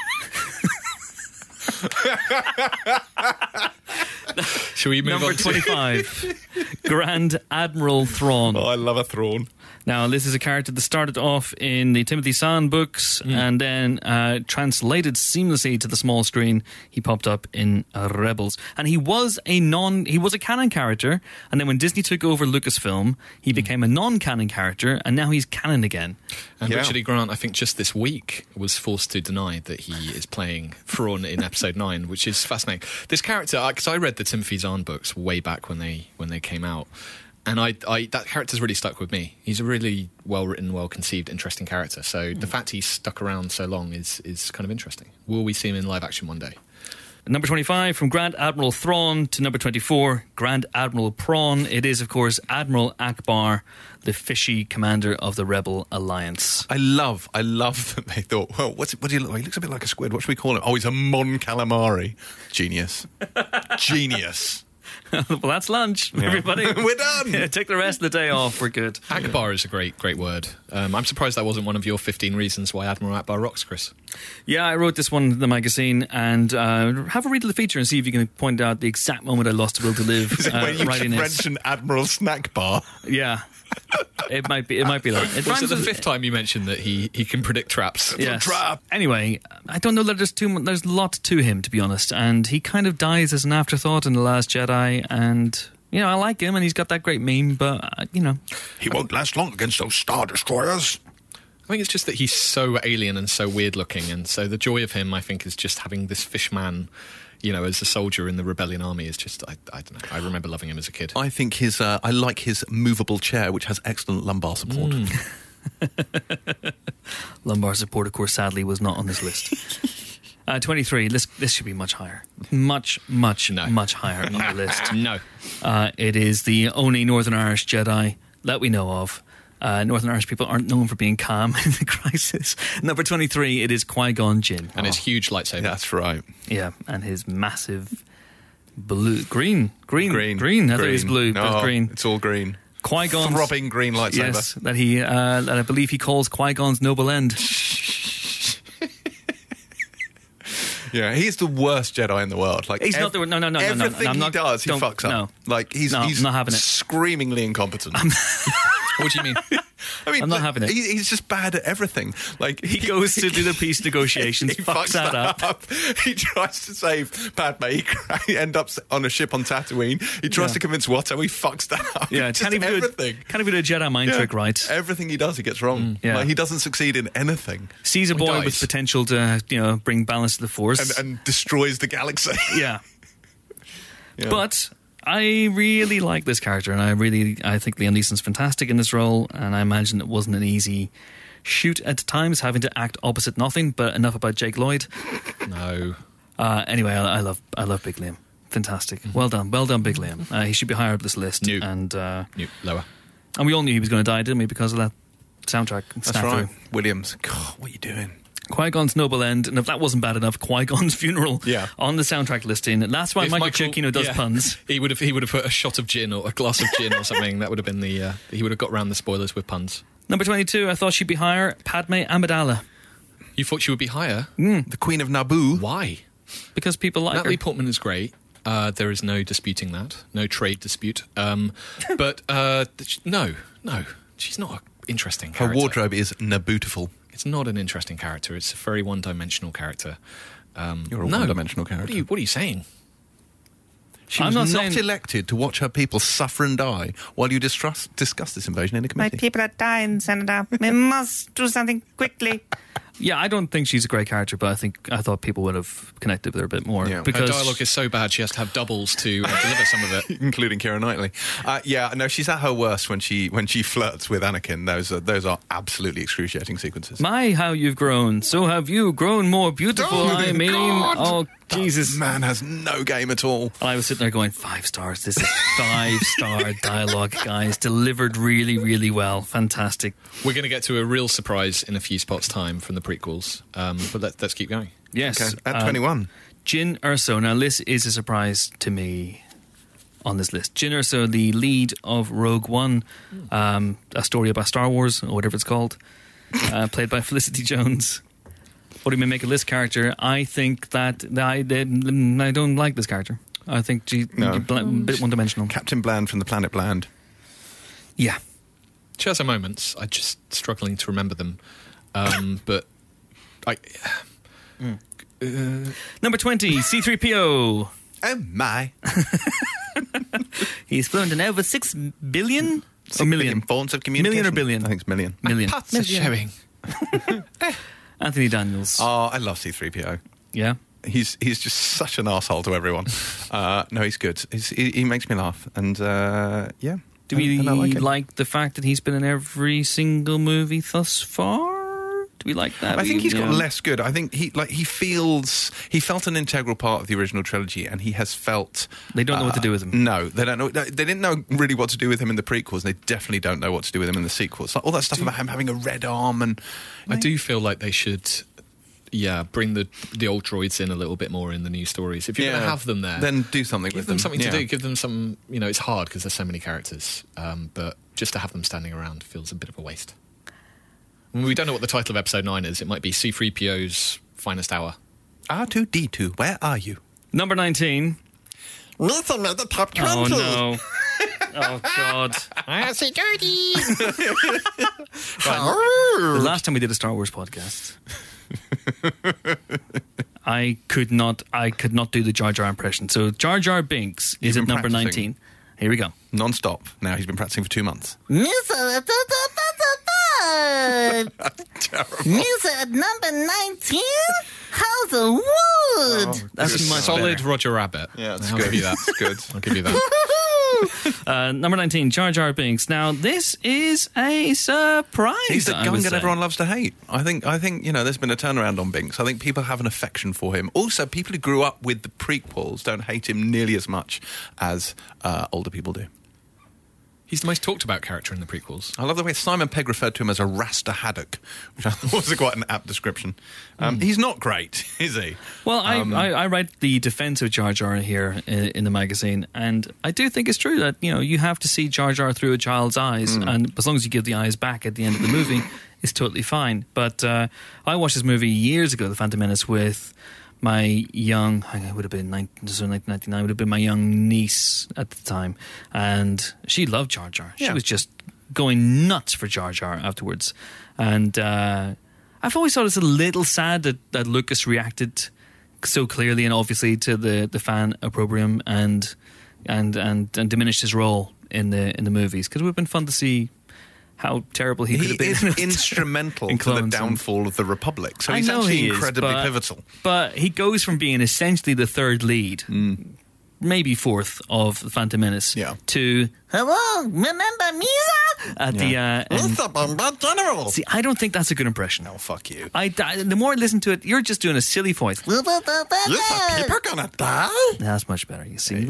Shall we move Number on 25, Grand Admiral Thrawn. Oh, I love a Thrawn. Now, this is a character that started off in the Timothy Zahn books and then translated seamlessly to the small screen. He popped up in Rebels. And he was a canon character, and then when Disney took over Lucasfilm, he became a non-canon character, and now he's canon again. And Richard E. Grant, I think just this week, was forced to deny that he is playing Thrawn in Episode 9, which is fascinating. This character, because I read the Timothy Zahn books way back when they came out, and I that character's really stuck with me. He's a really well-written, well-conceived, interesting character. So the fact he's stuck around so long is kind of interesting. Will we see him in live action one day? Number 25, from Grand Admiral Thrawn to number 24, Grand Admiral Prawn. It is, of course, Admiral Akbar, the fishy commander of the Rebel Alliance. I love that they thought, well, what do you look like? He looks a bit like a squid. What should we call him? Oh, he's a Mon Calamari. Genius. Genius. Well, that's lunch, everybody. We're done. Yeah, take the rest of the day off. We're good. Akbar is a great word. I'm surprised that wasn't one of your 15 reasons why Admiral Akbar rocks, Chris. Yeah, I wrote this one in the magazine, and have a read of the feature and see if you can point out the exact moment I lost the will to live. Is it when you writing mention Admiral Snack Bar? Yeah. It might be that. It Was it the fifth time you mentioned that he can predict traps? Yes. Trap. Anyway, I don't know that there's a lot to him, to be honest, and he kind of dies as an afterthought in The Last Jedi, and I like him, and he's got that great meme, but He won't last long against those Star Destroyers. I think it's just that he's so alien and so weird looking, and so the joy of him, I think, is just having this fish man, as a soldier in the rebellion army is just, I don't know. I remember loving him as a kid. I think I like his movable chair, which has excellent lumbar support. Lumbar support, of course, sadly, was not on this list. 23. This should be much higher. Much higher on the list. No. It is the only Northern Irish Jedi that we know of. Northern Irish people aren't known for being calm in the crisis. Number 23, it is Qui-Gon Jinn. And his huge lightsaber. That's right. Yeah, and his massive green. I thought it was blue, but it's green. It's all green. Qui-Gon's throbbing green lightsaber. Yes, that I believe he calls Qui-Gon's noble end. Yeah, he's the worst Jedi in the world. Like he's not the no. Everything he does, he fucks up. No. Like he's not having it. Screamingly incompetent. What do you mean? I'm not having it. He's just bad at everything. Like he goes to do the peace negotiations, he fucks that up. He tries to save Padme. He ends up on a ship on Tatooine. He tries to convince Watto. He fucks that up. Yeah, can't even do a Jedi mind trick right. Everything he does, he gets wrong. Yeah. Like, he doesn't succeed in anything. Sees a boy with potential to bring balance to the Force and destroys the galaxy. Yeah. But I really like this character, and I think Liam Neeson's fantastic in this role, and I imagine it wasn't an easy shoot at times, having to act opposite nothing. But enough about Jake Lloyd. No. Anyway, I love Big Liam. Fantastic. Mm-hmm. Well done, Big Liam. He should be higher up this list. New. And Lower. And we all knew he was going to die, didn't we, because of that soundtrack. That's right. Williams. God, what are you doing? Qui-Gon's noble end, and if that wasn't bad enough, Qui-Gon's funeral on the soundtrack listing. That's why Michael Giacchino does puns. He would have put a shot of gin or a glass of gin or something. That would have been he would have got round the spoilers with puns. Number 22, I thought she'd be higher, Padme Amidala. You thought she would be higher? The Queen of Naboo. Why? Because people like Natalie her. Portman is great. There is no disputing that. No trade dispute. But no, she's not an interesting character. Her wardrobe is Nabootiful. It's not an interesting character. It's a very one-dimensional character. You're a one-dimensional character. What are you saying? She I'm was not not saying- elected to watch her people suffer and die while you discuss this invasion in a committee. people are dying, Senator. We must do something quickly. Yeah, I don't think she's a great character, but I thought people would have connected with her a bit more. Yeah. Her Because Her dialogue is so bad she has to have doubles to deliver some of it. Including Keira Knightley. No, she's at her worst when she flirts with Anakin. Those are absolutely excruciating sequences. my, how you've grown, so have you grown more beautiful, Oh, I mean. God. Oh, Jesus. That man has no game at all. And I was sitting there going, 5 stars. This is 5-star dialogue, guys. Delivered really, really well. Fantastic. We're going to get to a real surprise in a few spots' time from the prequels, but let's keep going. Yes. Okay, at 21. Jyn Erso. Now, this is a surprise to me on this list. Jyn Erso, the lead of Rogue One, a story about Star Wars, or whatever it's called, played by Felicity Jones. What do you make of this character? I think that I don't like this character. I think she's a bit one-dimensional. Captain Bland from the planet Bland. Yeah. She has her moments. I'm just struggling to remember them. But I... Number 20, C-3PO. Oh, my. He's flown to over 6 billion? Or million? Forms of communication. Million or billion? I think it's million. Million. Pats are showing. Anthony Daniels. Oh, I love C-3PO. Yeah. He's just such an arsehole to everyone. No, he's good. He makes me laugh. And, yeah. Do we And I like it. like the fact that he's been in every single movie thus far? Do we like that? I think he's got Yeah. less good. I think he felt an integral part of the original trilogy, and he has felt They don't know what to do with him. No, they don't know. They didn't know really what to do with him in the prequels. And they definitely don't know what to do with him in the sequels. Like all that stuff about him having a red arm and I do feel like they should, bring the old droids in a little bit more in the new stories. If you're going to have them there, then do something give with them something to Yeah. do. Give them some, it's hard because there's so many characters, but just to have them standing around feels a bit of a waste. When we don't know what the title of episode 9 is. It might be C-3PO's finest hour. R2-D2, where are you? Number 19. Listen at the top 20. Oh, no. Oh, God. I see dirty. The last time we did a Star Wars podcast, I could not do the Jar Jar impression. So Jar Jar Binks is You've at been number practicing. 19. Here we go. Non-stop. Now he's been practicing for 2 months. News at number 19. House of Wood. That's my Solid Roger Rabbit. Yeah, it's I'll good. give you that. It's good. I'll give you that. Number 19, Jar Jar Binks. Now, this is a surprise. He's the I would gun that say. everyone loves to hate. I think there's been a turnaround on Binks. I think people have an affection for him. Also, people who grew up with the prequels don't hate him nearly as much as older people do. He's the most talked about character in the prequels. I love the way Simon Pegg referred to him as a Rasta haddock, which I thought was quite an apt description. He's not great, is he? Well, I write the defense of Jar Jar here in the magazine, and I do think it's true that you have to see Jar Jar through a child's eyes, and as long as you give the eyes back at the end of the movie, it's totally fine. But I watched this movie years ago, The Phantom Menace, with my young, it would have been 1999, would have been my young niece at the time, and she loved Jar Jar. She Yeah. was just going nuts for Jar Jar afterwards, and I've always thought it's a little sad that Lucas reacted so clearly and obviously to the fan opprobrium and diminished his role in the movies, because it would have been fun to see how terrible he could have He been. is instrumental in to the Clones and- downfall of the Republic. So I he's know actually he is, incredibly but- pivotal. But he goes from being essentially the third lead, maybe fourth of the Phantom Menace, Yeah. to Hello, remember Misa? at the and- Misa Bomba General. see, I don't think that's a good impression. Oh, fuck you. The more I listen to it, you're just doing a silly voice. Yes, People gonna die? That's much better. You see,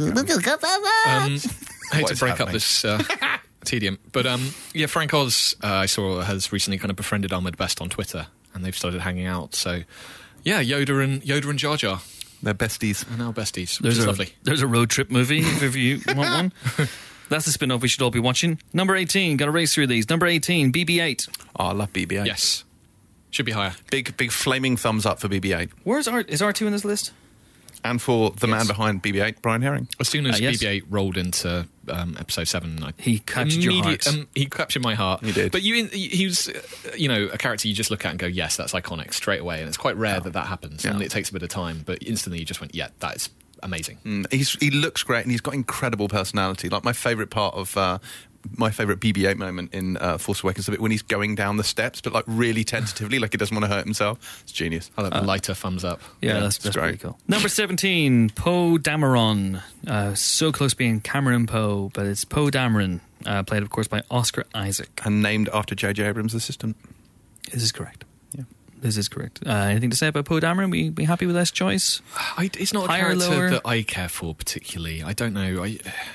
I hate What to is break up happening? this tedium, but Frank Oz, I saw, has recently kind of befriended Ahmed Best on Twitter, and they've started hanging out. So, Yoda and Jar Jar They're besties. are now besties, which is lovely. There's a road trip movie if you want one. That's the spin-off we should all be watching. Number 18, got to race through these. Number 18, BB-8. Oh, I love BB-8. Yes, should be higher. Big flaming thumbs up for BB-8. Is R2 in this list? And for the man behind BB-8, Brian Herring. As soon as Yes. BB-8 rolled into episode 7, He captured your heart. He captured my heart. He did. But he was, a character you just look at and go, yes, that's iconic straight away. And it's quite rare that happens. Yeah. And it takes a bit of time. But instantly you just went, yeah, that is amazing. He looks great, and he's got incredible personality. Like, my favourite part of... my favourite BB-8 moment in Force Awakens is the bit when he's going down the steps, but like really tentatively, like he doesn't want to hurt himself. It's genius. I like the lighter thumbs up. Yeah, that's it's pretty great. cool. Number 17, Poe Dameron. So close to being Cameron Poe, but it's Poe Dameron, played, of course, by Oscar Isaac. And named after J.J. Abrams' assistant. This is correct. Yeah. This is correct. Anything to say about Poe Dameron? We happy with this choice? It's not a Higher or character lower? that I care for particularly. I don't know.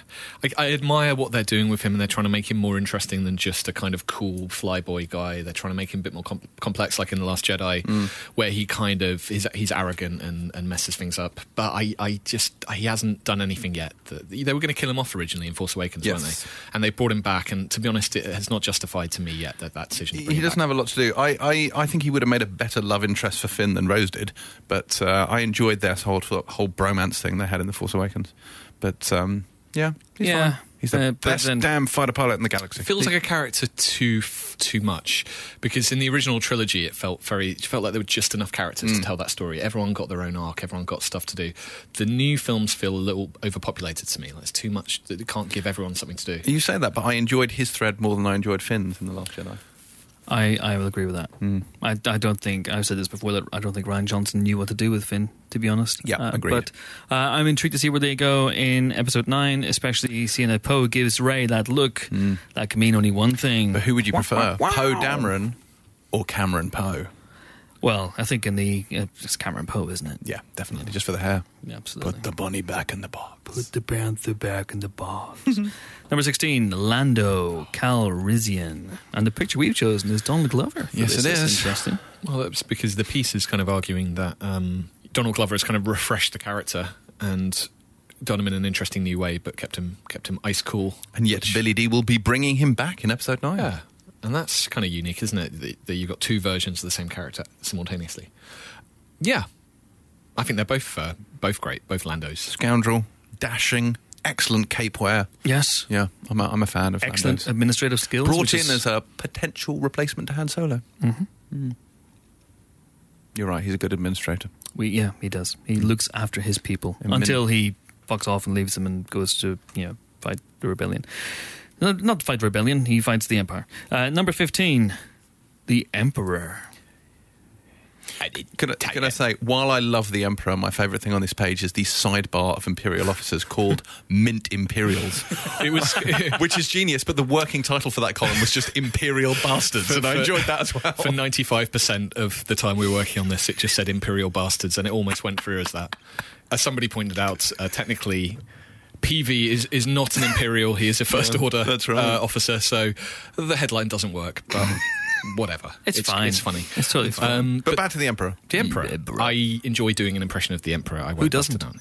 I admire what they're doing with him, and they're trying to make him more interesting than just a kind of cool flyboy guy. They're trying to make him a bit more complex, like in The Last Jedi, where he kind of he's arrogant and messes things up. But he hasn't done anything yet. They were going to kill him off originally in Force Awakens, weren't Yes. they? And they brought him back, and to be honest, it has not justified to me yet that decision. To bring He him doesn't back. have a lot to do. I think he would have made a better love interest for Finn than Rose did, but I enjoyed their whole bromance thing they had in The Force Awakens. But he's Yeah. fine. He's the But best then- damn fighter pilot in the galaxy. Feels like a character too much, because in the original trilogy it felt like there were just enough characters to tell that story. Everyone got their own arc, everyone got stuff to do. The new films feel a little overpopulated to me. Like, it's too much. They can't give everyone something to do. You say that, but I enjoyed his thread more than I enjoyed Finn's in The Last Jedi. I will agree with that. I don't think, I've said this before, that I don't think Rian Johnson knew what to do with Finn, to be honest. Yeah, agreed. But I'm intrigued to see where they go in episode 9, especially seeing that Poe gives Rey that look that can mean only one thing. But who would you prefer, Poe Dameron or Cameron Poe? Well, I think in the it's Cameron Poe, isn't it? Yeah, definitely, just for the hair. Yeah, absolutely. Put the bunny back in the box. Put the panther back in the box. Number 16, Lando Calrissian. And the picture we've chosen is Donald Glover. for Yes, this. it That's is. interesting. Well, that's because the piece is kind of arguing that Donald Glover has kind of refreshed the character and done him in an interesting new way, but kept him ice cool. And yet Billy D will be bringing him back in episode 9. Yeah, and that's kind of unique, isn't it? That you've got two versions of the same character simultaneously. Yeah, I think they're both great, both Landos. Scoundrel, dashing, excellent cape wear. Yes. Yeah, I'm a fan of Excellent Lando's. administrative skills. Brought which in is- as a potential replacement to Han Solo. You're right, he's a good administrator. he does. He looks after his people And until he fucks off and leaves them and goes to, fight the rebellion. No, not fight the rebellion, he fights the Empire. Number 15, the Emperor. Can I say, while I love the Emperor, my favourite thing on this page is the sidebar of Imperial officers called Mint Imperials. It was Which is genius, but the working title for that column was just Imperial Bastards, and I enjoyed that as well. for 95% of the time we were working on this. It just said Imperial Bastards, and it almost went through as that. As somebody pointed out, technically, PV is not an Imperial. He is a First Order that's right. officer, so the headline doesn't work, but whatever. It's fine. It's funny. It's totally fine. But back to the Emperor. The Emperor. I enjoy doing an impression of the Emperor. I won't bust it doesn't?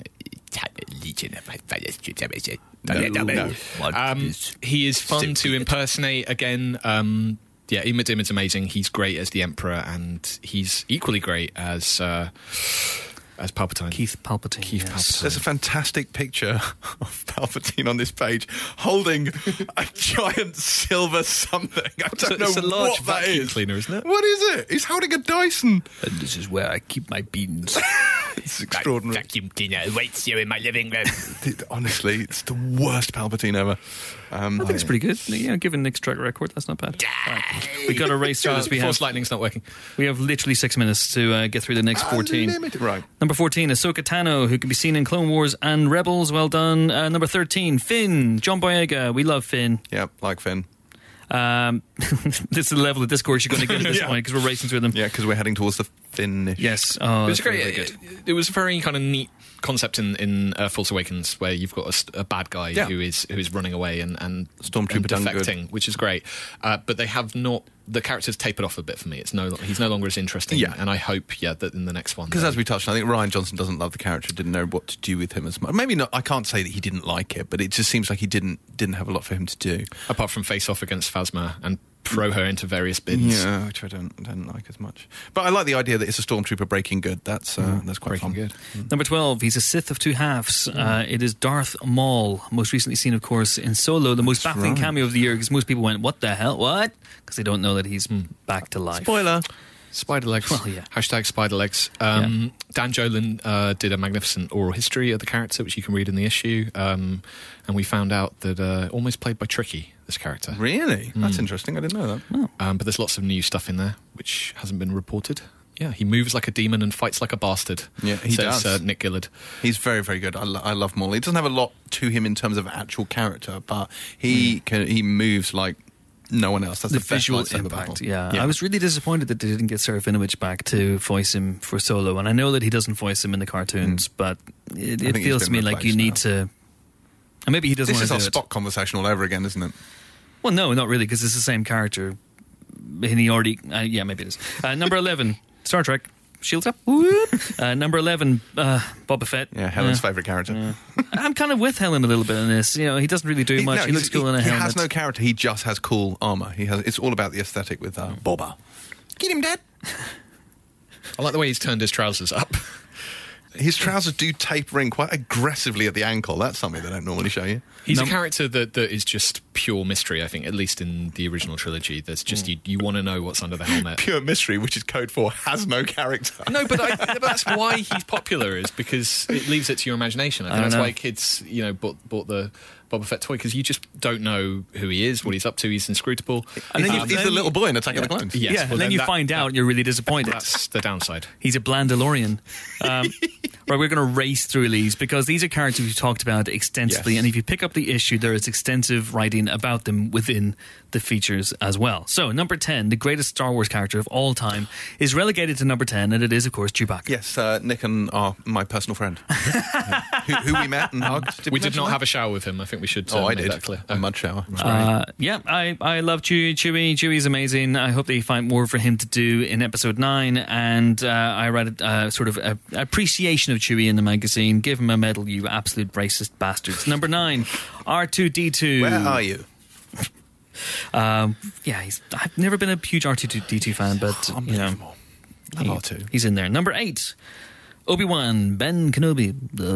down. He is fun to impersonate again. Ian McDiarmid's amazing. He's great as the Emperor, and he's equally great as Palpatine. Keith Palpatine. Palpatine. There's a fantastic picture of Palpatine on this page holding a giant silver something. I don't know It's a large what that vacuum is. cleaner, isn't it? What is it? He's holding a Dyson. And this is where I keep my beans. It's extraordinary. Vacuum cleaner awaits you in my living room. Honestly, it's the worst Palpatine ever. I think it's pretty good. Given Nick's track record, that's not bad. Right. We got to race through this. Force lightning's not working. We have literally 6 minutes to get through the next 14. Unlimited. Right. Number 14, Ahsoka Tano, who can be seen in Clone Wars and Rebels. Well done. Number 13, Finn, John Boyega. We love Finn. Yeah, like Finn. This is the level of discourse you're going to get at this point because we're racing through them. Yeah, because we're heading towards the finish. Yes. Oh, It was that's very, great. very good. It was a very kind of neat concept in Force Awakens, where you've got a bad guy Yeah. who is running away and Stormtrooper done good. defecting, which is great. But they have not. The character's tapered off a bit for me. He's no longer as interesting. Yeah. And I hope that in the next one, Because as we touched on, I think Rian Johnson doesn't love the character, didn't know what to do with him as much. Maybe not. I can't say that he didn't like it, but it just seems like he didn't have a lot for him to do. apart from face off against Phasma and throw her into various bins. Yeah, which I don't like as much. But I like the idea that it's a stormtrooper breaking good. That's quite Breaking fun. good. Number 12, he's a Sith of two halves. It is Darth Maul, most recently seen, of course, in Solo, the most baffling right. cameo of the year, because most people went, what the hell, what? Because they don't know that he's back to life. Spoiler. Spider legs. Well, yeah. Hashtag spider legs. Dan Jolin did a magnificent oral history of the character, which you can read in the issue. And we found out that almost played by Tricky, this character. Really? That's interesting. I didn't know that. But there's lots of new stuff in there, which hasn't been reported. Yeah, he moves like a demon and fights like a bastard. Yeah, he says, does. Nick Gillard. He's very, very good. I love Maul. He doesn't have a lot to him in terms of actual character, but he moves like no one else. That's The the best visual lightsaber impact, battle. yeah. I was really disappointed that they didn't get Serafinovich back to voice him for Solo, and I know that he doesn't voice him in the cartoons, but it think he's feels to been me like you replaced need now. to... And maybe he doesn't This want is to our do it. Spock conversation all over again, isn't it? Well, no, not really, because it's the same character. And he already... yeah, maybe it is. Number 11, Star Trek. Shields up. Whoop. Number 11, Boba Fett. Yeah, Helen's favourite character. I'm kind of with Helen a little bit in this. You know, he doesn't really do much. He looks cool in a He helmet. has no character. He just has cool armour. It's all about the aesthetic with Boba. Get him, Dad. I like the way he's turned his trousers up. His trousers do taper in quite aggressively at the ankle. That's something they don't normally show you. He's a character that is just pure mystery, I think, at least in the original trilogy. There's just, you want to know what's under the helmet. Pure mystery, which is code for has no character. No, but that's why he's popular, is because it leaves it to your imagination. I think that's why kids, bought the Boba Fett toy, because you just don't know who he is, what he's up to. He's inscrutable. And then he's the little boy in Attack of the Clones. Yes, Yeah, well, and then you find out and you're really disappointed. That's the downside. He's a Blandalorian. Right, we're going to race through these because these are characters we've talked about extensively, Yes. and if you pick up the issue, there is extensive writing about them within the features as well. So, number 10, the greatest Star Wars character of all time, is relegated to number 10, and it is, of course, Chewbacca. Yes, Nick and my personal friend. who we met and hugged. We did not have a shower with him. I think we should I make did. that clear. A mud shower. Yeah, I love Chewie. Chewie's amazing. I hope they find more for him to do in episode 9. And I read sort of a appreciation of Chewie in the magazine. Give him a medal, you absolute racist bastards. Number 9, R2D2. Where are you? I've never been a huge R2D2 fan, but you know, Love R2. he's in there. Number 8, Obi-Wan, Ben Kenobi.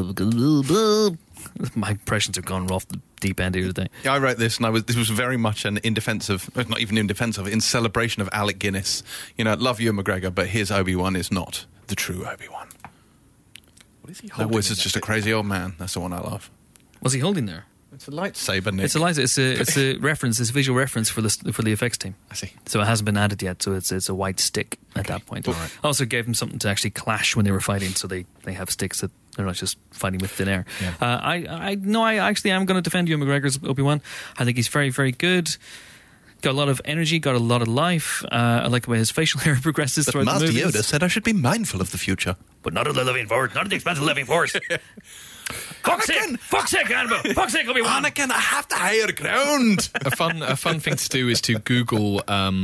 My impressions have gone off the deep end here today. Yeah, I wrote this, and this was very much an in defense of, not even in defense of, in celebration of Alec Guinness. Love Ewan McGregor, but his Obi-Wan is not the true Obi-Wan. What is he That holding? was just a crazy old man. That's the one I love. What's he holding there? It's a lightsaber, Nick. It's a reference. It's a visual reference for the effects team. I see. So it hasn't been added yet. So it's a white stick at that point. Right. Also gave them something to actually clash when they were fighting. So they have sticks that they're not just fighting with thin air. Yeah. I actually am going to defend Ewan McGregor's Obi-Wan. I think he's very, very good. Got a lot of energy, got a lot of life. I like the way his facial hair progresses But throughout Master the movies. Yoda said I should be mindful of the future. But not of the living force, not at the expense of the living force. Fuck's sake, Annabelle! Fuck's sake, Obi-Wan! Anakin, I have the higher ground. A fun thing to do is to Google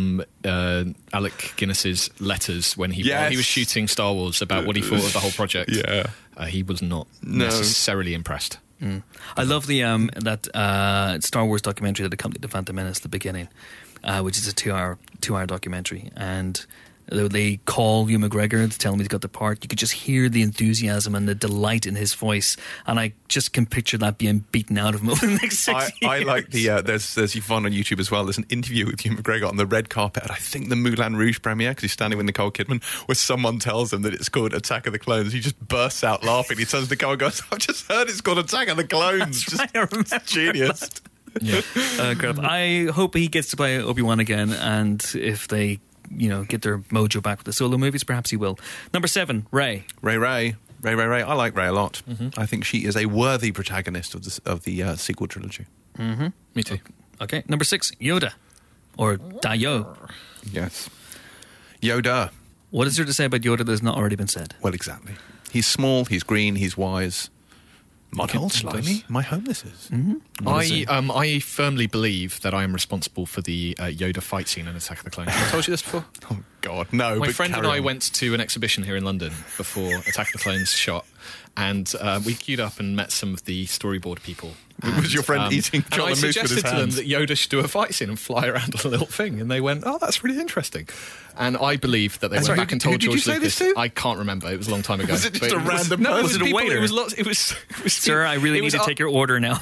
Alec Guinness's letters when he was shooting Star Wars about what he thought of the whole project. Yeah. He was not necessarily impressed. I love the that Star Wars documentary that accompanied The Phantom Menace at the beginning, which is a two-hour documentary, and they call Ewan McGregor to tell him he's got the part. You could just hear the enthusiasm and the delight in his voice, and I just can picture that being beaten out of him over the next 6 years. I like the there's you find on YouTube as well. There's an interview with Ewan McGregor on the red carpet at I think the Moulin Rouge premiere, because he's standing with Nicole Kidman, where someone tells him that it's called Attack of the Clones. He just bursts out laughing. He turns to Nicole and goes, "I've just heard it's called Attack of the Clones." Just genius. Yeah. Incredible. I hope he gets to play Obi-Wan again, and if they get their mojo back with the Solo movies, perhaps he will. Number 7, Rey. Ray. I like Ray a lot. I think she is a worthy protagonist of the sequel trilogy. Me too. Okay. Number 6, Yoda. Or Dayo. Yes. Yoda. What is there to say about Yoda that has not already been said? Well, exactly. He's small, he's green, he's wise. Mudhole, slimy, my home this is. I firmly believe that I am responsible for the Yoda fight scene in Attack of the Clones. Have I told you this before? Oh, God, no. My but friend and carry I on. went to an exhibition here in London before Attack of the Clones shot, and we queued up and met some of the storyboard people. Was your friend eating and I chocolate mousse with his suggested to them hands? that Yoda should do a fight scene and fly around on a little thing, and they went, "Oh, that's really interesting." And I believe that they went Sorry, back and who told did you George say Lucas. this to? I can't remember; it was a long time ago. Was it just But a random No, it person? was Was it a people, waiter? It was lots. It was Sir, I really it need was to take your order now.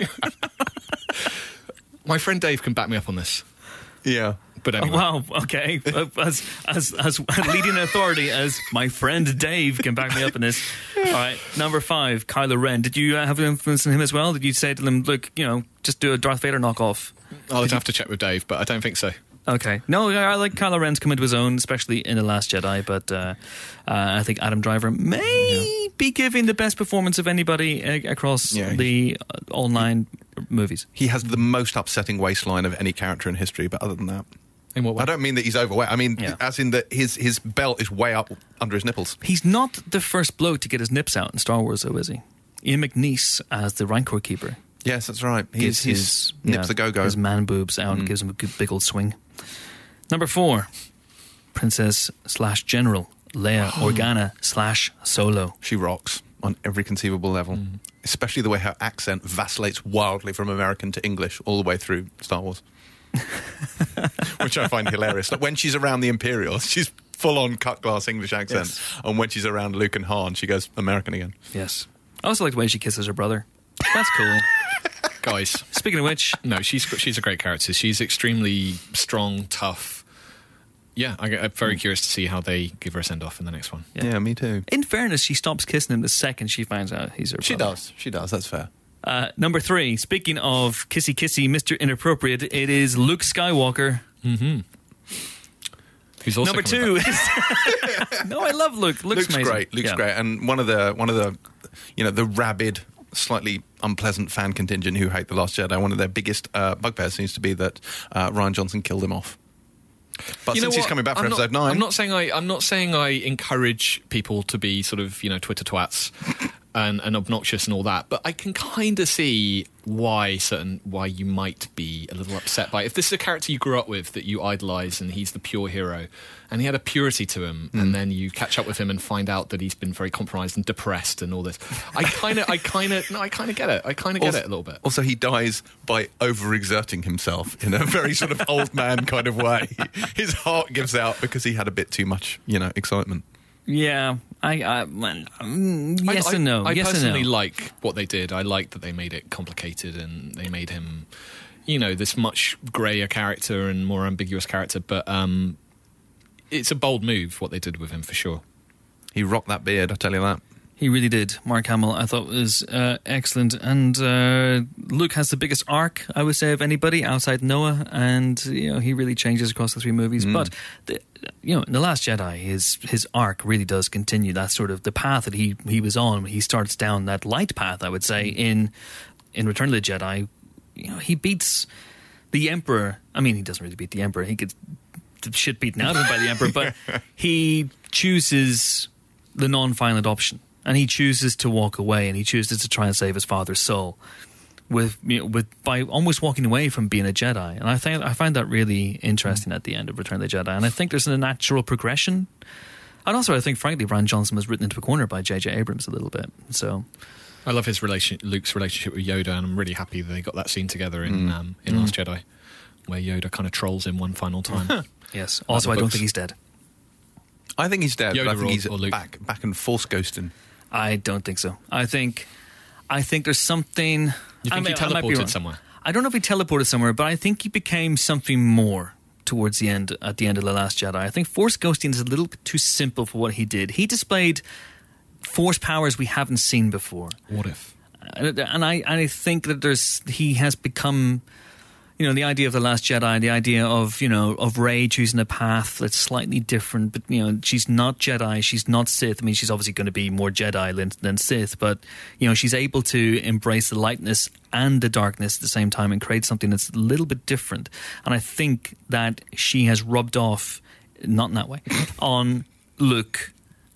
My friend Dave can back me up on this. Yeah. But anyway. Wow, okay. As leading authority, as my friend Dave can back me up in this. All right, number 5, Kylo Ren. Did you have an influence on him as well? Did you say to them, look, just do a Darth Vader knockoff? I'll have to check with Dave, but I don't think so. Okay. No, I like Kylo Ren's come into his own, especially in The Last Jedi, but I think Adam Driver may be giving the best performance of anybody across the all 9 movies. He has the most upsetting waistline of any character in history, but other than that... In what way? I don't mean that he's overweight. I mean, Yeah. as in that his belt is way up under his nipples. He's not the first bloke to get his nips out in Star Wars, though, is he? Ian McNeice as the Rancor Keeper. Yes, that's right. Gives He's nips the go-go. His man boobs out and gives him a good big old swing. Number 4, Princess/General Leia Organa/Solo. She rocks on every conceivable level. Especially the way her accent vacillates wildly from American to English all the way through Star Wars. Which I find hilarious. Like when she's around the Imperials, she's full-on cut-glass English accent. Yes. And when she's around Luke and Han, she goes American again. Yes. I also like the way she kisses her brother. That's cool. Guys, Speaking of which, no, she's a great character. She's extremely strong, tough. Yeah, I'm very curious to see how they give her a send-off in the next one. Yeah. Yeah, me too. in fairness, she stops kissing him the second she finds out he's her brother. She does. That's fair. Number 3, speaking of kissy kissy, Mr. Inappropriate, it is Luke Skywalker. Who's also Number coming 2 back. is... No, I love Luke. Luke's amazing. great. Luke's Yeah. great. And one of the the rabid, slightly unpleasant fan contingent who hate The Last Jedi, one of their biggest bugbears seems to be that Rian Johnson killed him off. But You know since he's what? coming back for I'm episode not, 9... I'm not saying I encourage people to be sort of Twitter twats and obnoxious and all that, but I can kind of see why you might be a little upset by it. If this is a character you grew up with that you idolise and he's the pure hero and he had a purity to him, and then you catch up with him and find out that he's been very compromised and depressed and all this, I kind of get it. I kind of get it a little bit. Also, he dies by overexerting himself in a very sort of old man kind of way. His heart gives out because he had a bit too much, excitement. Yeah. Yes and no. I Yes and personally no. like what they did. I like that they made it complicated and they made him, this much greyer character and more ambiguous character. But it's a bold move what they did with him for sure. He rocked that beard, I tell you that. He really did. Mark Hamill, I thought, was excellent. And Luke has the biggest arc, I would say, of anybody outside Noah. And, he really changes across the 3 movies. But, in The Last Jedi, his arc really does continue. That's sort of the path that he was on. He starts down that light path, I would say, in Return of the Jedi. He beats the Emperor. I mean, he doesn't really beat the Emperor. He gets the shit beaten out of him by the Emperor. But he chooses the non-violent option. And he chooses to walk away, and he chooses to try and save his father's soul, by almost walking away from being a Jedi. And I find that really interesting at the end of Return of the Jedi. And I think there's a natural progression. And also, I think, frankly, Rian Johnson was written into a corner by J.J. Abrams a little bit. So I love Luke's relationship with Yoda, and I'm really happy that they got that scene together in Last Jedi, where Yoda kind of trolls him one final time. yes. Also, I don't think he's dead. I think he's dead, Yoda but I think he's or Luke? back and force ghosting. I don't think so. I think there's something. You think he I might be wrong. teleported somewhere? I don't know if he teleported somewhere, but I think he became something more towards the end. At the end of The Last Jedi, I think Force ghosting is a little bit too simple for what he did. He displayed Force powers we haven't seen before. What if? And I think that he has become. The idea of The Last Jedi, the idea of Rey choosing a path that's slightly different, but, she's not Jedi, she's not Sith. I mean, she's obviously going to be more Jedi than Sith, but, she's able to embrace the lightness and the darkness at the same time and create something that's a little bit different. And I think that she has rubbed off, not in that way, on Luke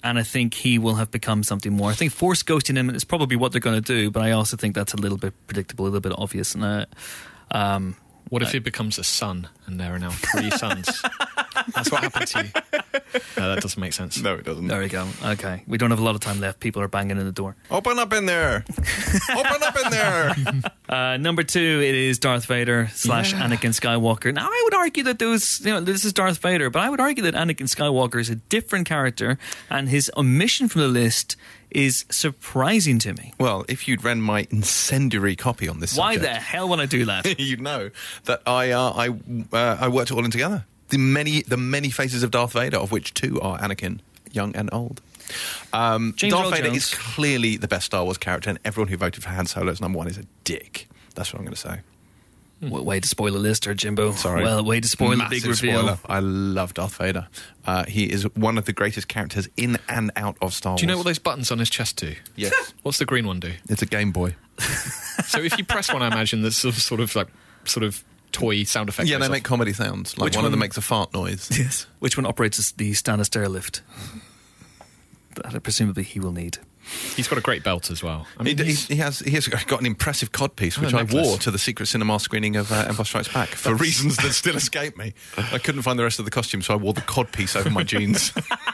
and I think he will have become something more. I think force ghosting him is probably what they're going to do, but I also think that's a little bit predictable, a little bit obvious. And what if he becomes a son and there are now 3 sons? That's what happened to you. No, that doesn't make sense. No, it doesn't. there we go. Okay, we don't have a lot of time left. People are banging in the door. Open up in there. Open up in there. Number 2, it is Darth Vader / Anakin Skywalker. Now, I would argue that this is Darth Vader, but I would argue that Anakin Skywalker is a different character, and his omission from the list is surprising to me. Well, if you'd read my incendiary copy on this Why subject, the hell would I do that? you'd know that I worked it all in together. The many faces of Darth Vader, of which 2 are Anakin, young and old. James Darth Earl Vader Jones. is clearly the best Star Wars character, and everyone who voted for Han Solo as number 1 is a dick. That's what I'm going to say. Way to spoil the list, there, Jimbo. Sorry. Well, way to spoil the Massive big reveal. spoiler. I love Darth Vader. He is one of the greatest characters in and out of Star Wars. Do you know what those buttons on his chest do? Yes. What's the green one do? It's a Game Boy. So if you press one, I imagine there's sort of toy sound effect. Yeah, goes they off. make comedy sounds. Like Which one of them one? makes a fart noise. Yes. Which one operates the stand stair lift? That presumably he will need. He's got a great belt as well. I mean, He has got an impressive codpiece, which I necklace. wore to the secret cinema screening of Empire Strikes Back for reasons that still escape me. I couldn't find the rest of the costume, so I wore the codpiece over my jeans.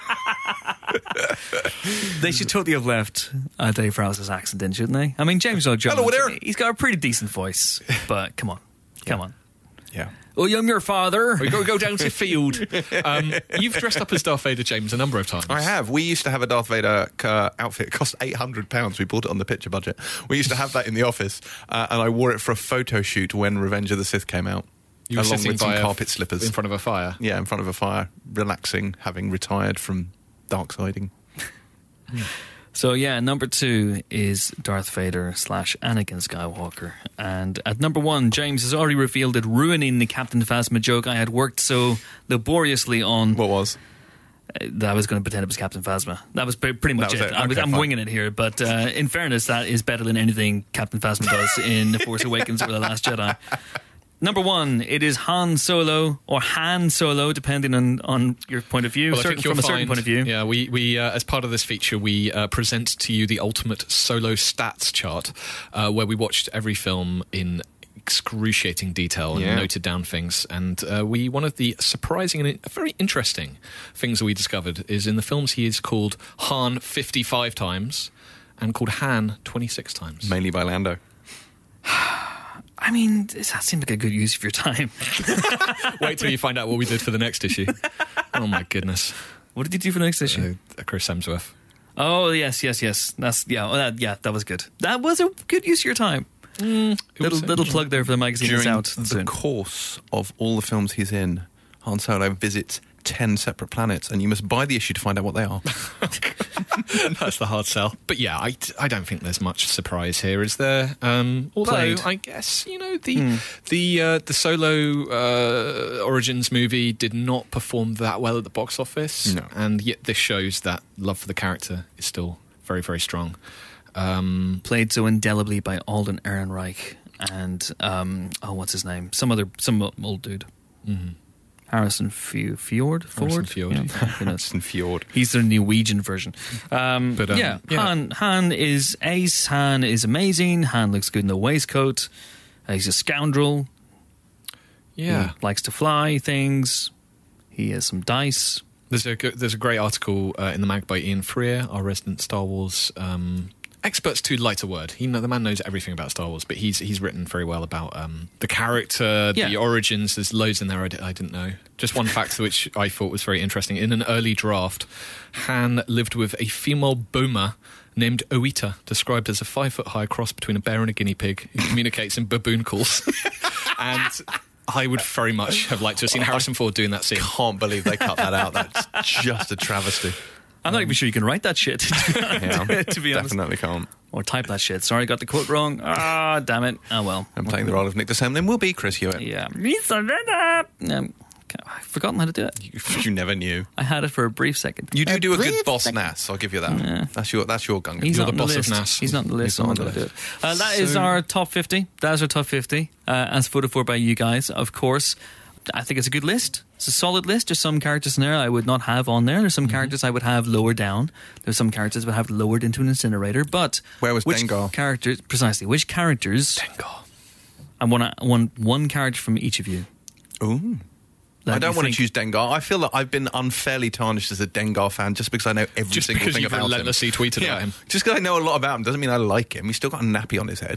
They should totally have left Dave Rouse's accent in, shouldn't they? I mean, James Earl Jones, Hello there. he's got a pretty decent voice, but come on. Yeah. Oh, I'm your father. we got to go down to the field. You've dressed up as Darth Vader, James, a number of times. I have. We used to have a Darth Vader outfit. It cost £800. We bought it on the picture budget. We used to have that in the office, and I wore it for a photo shoot when Revenge of the Sith came out. You were along sitting with some by carpet slippers. in front of a fire. Yeah, in front of a fire, relaxing, having retired from darksiding. So yeah, number 2 is Darth Vader / Anakin Skywalker. And at number 1, James has already revealed that ruining the Captain Phasma joke I had worked so laboriously on. What was? That I was going to pretend it was Captain Phasma. That was pretty much That was it. it. Okay, I'm fine. winging it here, but in fairness, that is better than anything Captain Phasma does in The Force Awakens or The Last Jedi. Number 1, it is Han Solo, or Han Solo, depending on your point of view. Well, I think from a certain point of view. Yeah, we as part of this feature, we present to you the ultimate Solo stats chart, where we watched every film in excruciating detail and Yeah. noted down things. And one of the surprising and very interesting things that we discovered is in the films he is called Han 55 times and called Han 26 times. Mainly by Lando. I mean, that seems like a good use of your time. Wait till you find out what we did for the next issue. Oh my goodness. What did you do for the next issue? Chris Hemsworth. Oh, yes. That's that was good. That was a good use of your time. Little plug there for the magazine that's During out the soon. course of all the films he's in, Han Solo visits 10 separate planets, and you must buy the issue to find out what they are. That's the hard sell. But yeah, I don't think there's much surprise here, is there? Although Played. I guess the Solo Origins movie did not perform that well at the box office, No. and yet this shows that love for the character is still very, very strong. Played so indelibly by Alden Ehrenreich and what's his name? Some old dude. Mm-hmm. Harrison Fjord. Harrison Fjord. Yeah, thank goodness. Harrison Fjord. He's the Norwegian version. Yeah. Han is ace. Han is amazing. Han looks good in the waistcoat. He's a scoundrel. Yeah. He likes to fly things. He has some dice. There's a great article in the mag by Ian Freer, our resident Star Wars expert's too light a word. The man knows everything about Star Wars, but he's written very well about the character, the origins. There's loads in there I didn't know. Just one fact which I thought was very interesting. In an early draft, Han lived with a female boomer named Oita, described as a 5-foot-high cross between a bear and a guinea pig who communicates in baboon calls. And I would very much have liked to have seen Harrison Ford doing that scene. Can't believe they cut that out. That's just a travesty. I'm not even sure you can write that shit, Yeah, to be honest. definitely can't. Or type that shit. Sorry, got the quote wrong. Ah, damn it. Oh, well. I'm playing the role of Nick DeSemlin. Will be Chris Hewitt. Yeah. I've forgotten how to do it. You never knew. I had it for a brief second. You do a good brief boss second. Nass. I'll give you that. That's your gunga. He's You're not the on the boss of list. NAS. He's not on the list. He's not on I'm the gonna do list. it. That is our top 50. That is our top 50, as voted for by you guys, of course. I think it's a good list. It's a solid list. There's some characters in there I would not have on there. There's some characters I would have lower down. There's some characters I would have lowered into an incinerator. But Where was which Dengar? characters precisely? Which characters? Dengar. I want one character from each of you. Ooh. Let I don't me want to think. choose Dengar. I feel that I've been unfairly tarnished as a Dengar fan just because I know every Just single because thing you've about him. relentlessly tweeted about him. Just because I know a lot about him doesn't mean I like him. He's still got a nappy on his head.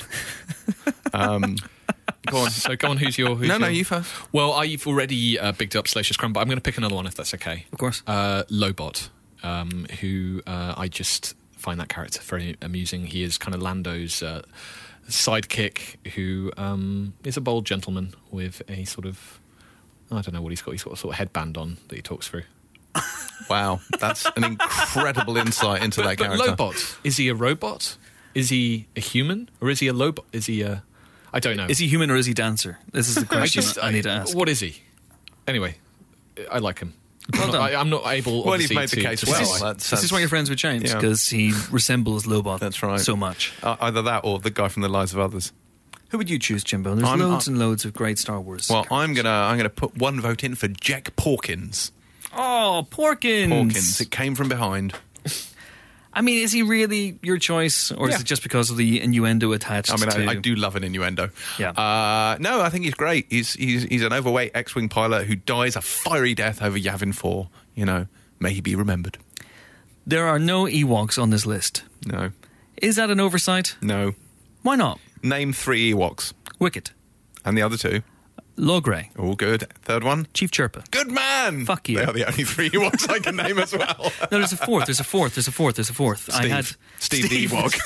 Go on. So go on, who's your... No, you first. Well, I've already bigged up Salacious Crumb, but I'm going to pick another one if that's okay. Of course. Lobot, who I just find that character very amusing. He is kind of Lando's sidekick, who is a bold gentleman with a sort of... I don't know what he's got. He's got a sort of headband on that he talks through. Wow, that's an incredible insight into that But character. Lobot, is he a robot? Is he a human? Or is he a Lobot? Is he a... I don't know. Is he human or is he dancer? This is the question I need to ask. What is he? Anyway, I like him. Well done. I'm not able. Well, he's obviously, made the case to well. This is why you're friends with James, Yeah. because he resembles Lobot That's right. so much. Either that or the guy from The Lives of Others. Who would you choose, Jimbo? There's loads and loads of great Star Wars. Well, characters. I'm gonna put one vote in for Jack Porkins. Oh, Porkins! Porkins. It came from behind. I mean, is he really your choice, or Yeah. is it just because of the innuendo attached I mean, to... I do love an innuendo. Yeah. No, I think he's great. He's an overweight X-wing pilot who dies a fiery death over Yavin 4. You know, may he be remembered. There are no Ewoks on this list. No, Is that an oversight? no. Why not? Name 3 Ewoks Wicket, and the other 2. Logray, All good. Third one. Chief Chirpa. Good man. Fuck you. They are the only 3 Ewoks I can name as well. No, there's a fourth. There's a fourth. There's a fourth. There's a fourth. I had Steve the Ewok.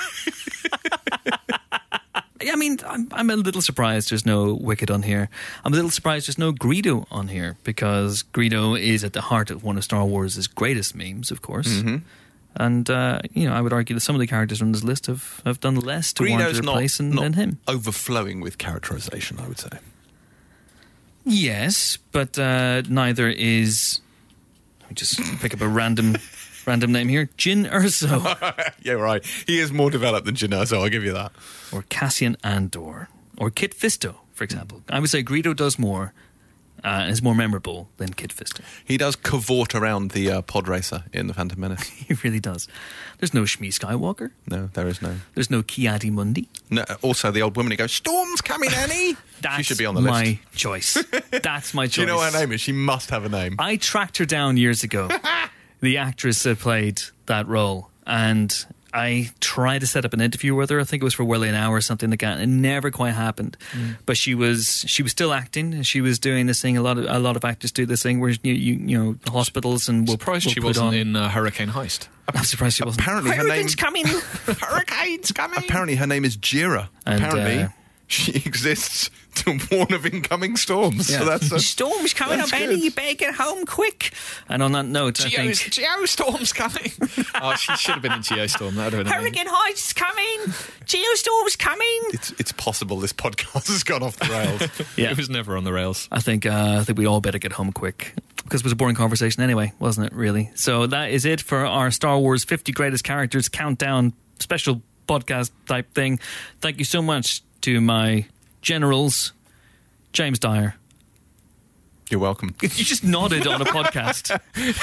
I mean, I'm a little surprised there's no Wicket on here. I'm a little surprised there's no Greedo on here, because Greedo is at the heart of one of Star Wars' greatest memes, of course. Mm-hmm. And, I would argue that some of the characters on this list have done less to warrant Greedo's their place than him. overflowing with characterization, I would say. Yes, but neither is... Let me just pick up a random name here. Jyn Erso. Yeah, right. He is more developed than Jyn Erso, I'll give you that. Or Cassian Andor. Or Kit Fisto, for example. I would say Greedo does more and is more memorable than Kit Fisto. He does cavort around the pod racer in The Phantom Menace. He really does. There's no Shmi Skywalker. No, there is no. There's no Ki-Adi Mundi. No. Also, the old woman who goes, "Storm's coming, Annie." She should be on the list. my choice. That's my choice. Do you know what her name is? She must have a name. I tracked her down years ago. The actress that played that role. And I tried to set up an interview with her. I think it was for Well an Hour or something like that. It never quite happened. But she was still acting. She was doing this thing. A lot of actors do this thing where you know hospitals and will Surprised will she put wasn't on. in Hurricane Heist. I'm surprised she wasn't. Apparently, her name. coming. Hurricane's coming. Apparently, her name is Jira. And, Apparently, she exists to warn of incoming storms. Yeah. So that's Storm's coming That's up, good. Annie. You better get home quick. And on that note, I think Geostorm's coming. Oh, she should have been in Geostorm. That would have been amazing. Hurricane Heist's coming. Geostorm's coming. it's possible this podcast has gone off the rails. Yeah. It was never on the rails. I think we all better get home quick, because it was a boring conversation anyway, wasn't it, really? So that is it for our Star Wars 50 Greatest Characters Countdown special podcast type thing. Thank you so much to my generals, James Dyer. You're welcome. You just nodded on a podcast.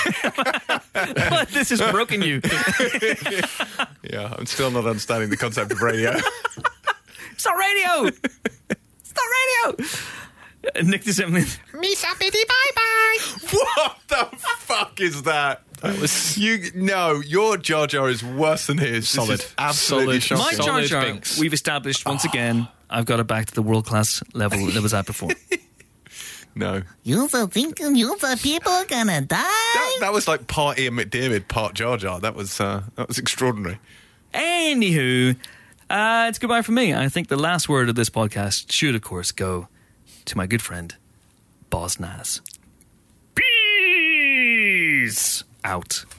This has broken you. Yeah, I'm still not understanding the concept of radio. It's not radio. It's not radio. Nick DeSimlin. Miss Uppity, bye-bye. What the fuck is that? Your Jar Jar is worse than his. Solid. This is absolutely Solid. My shocking. Jar Solid Jar, Binks. we've established once again, I've got it back to the world-class level it was at before. No. You thinking people are gonna die? That was like part Ian McDiarmid, part Jar Jar. That was extraordinary. Anywho, it's goodbye from me. I think the last word of this podcast should, of course, go to my good friend, Boz Nass. Peace out.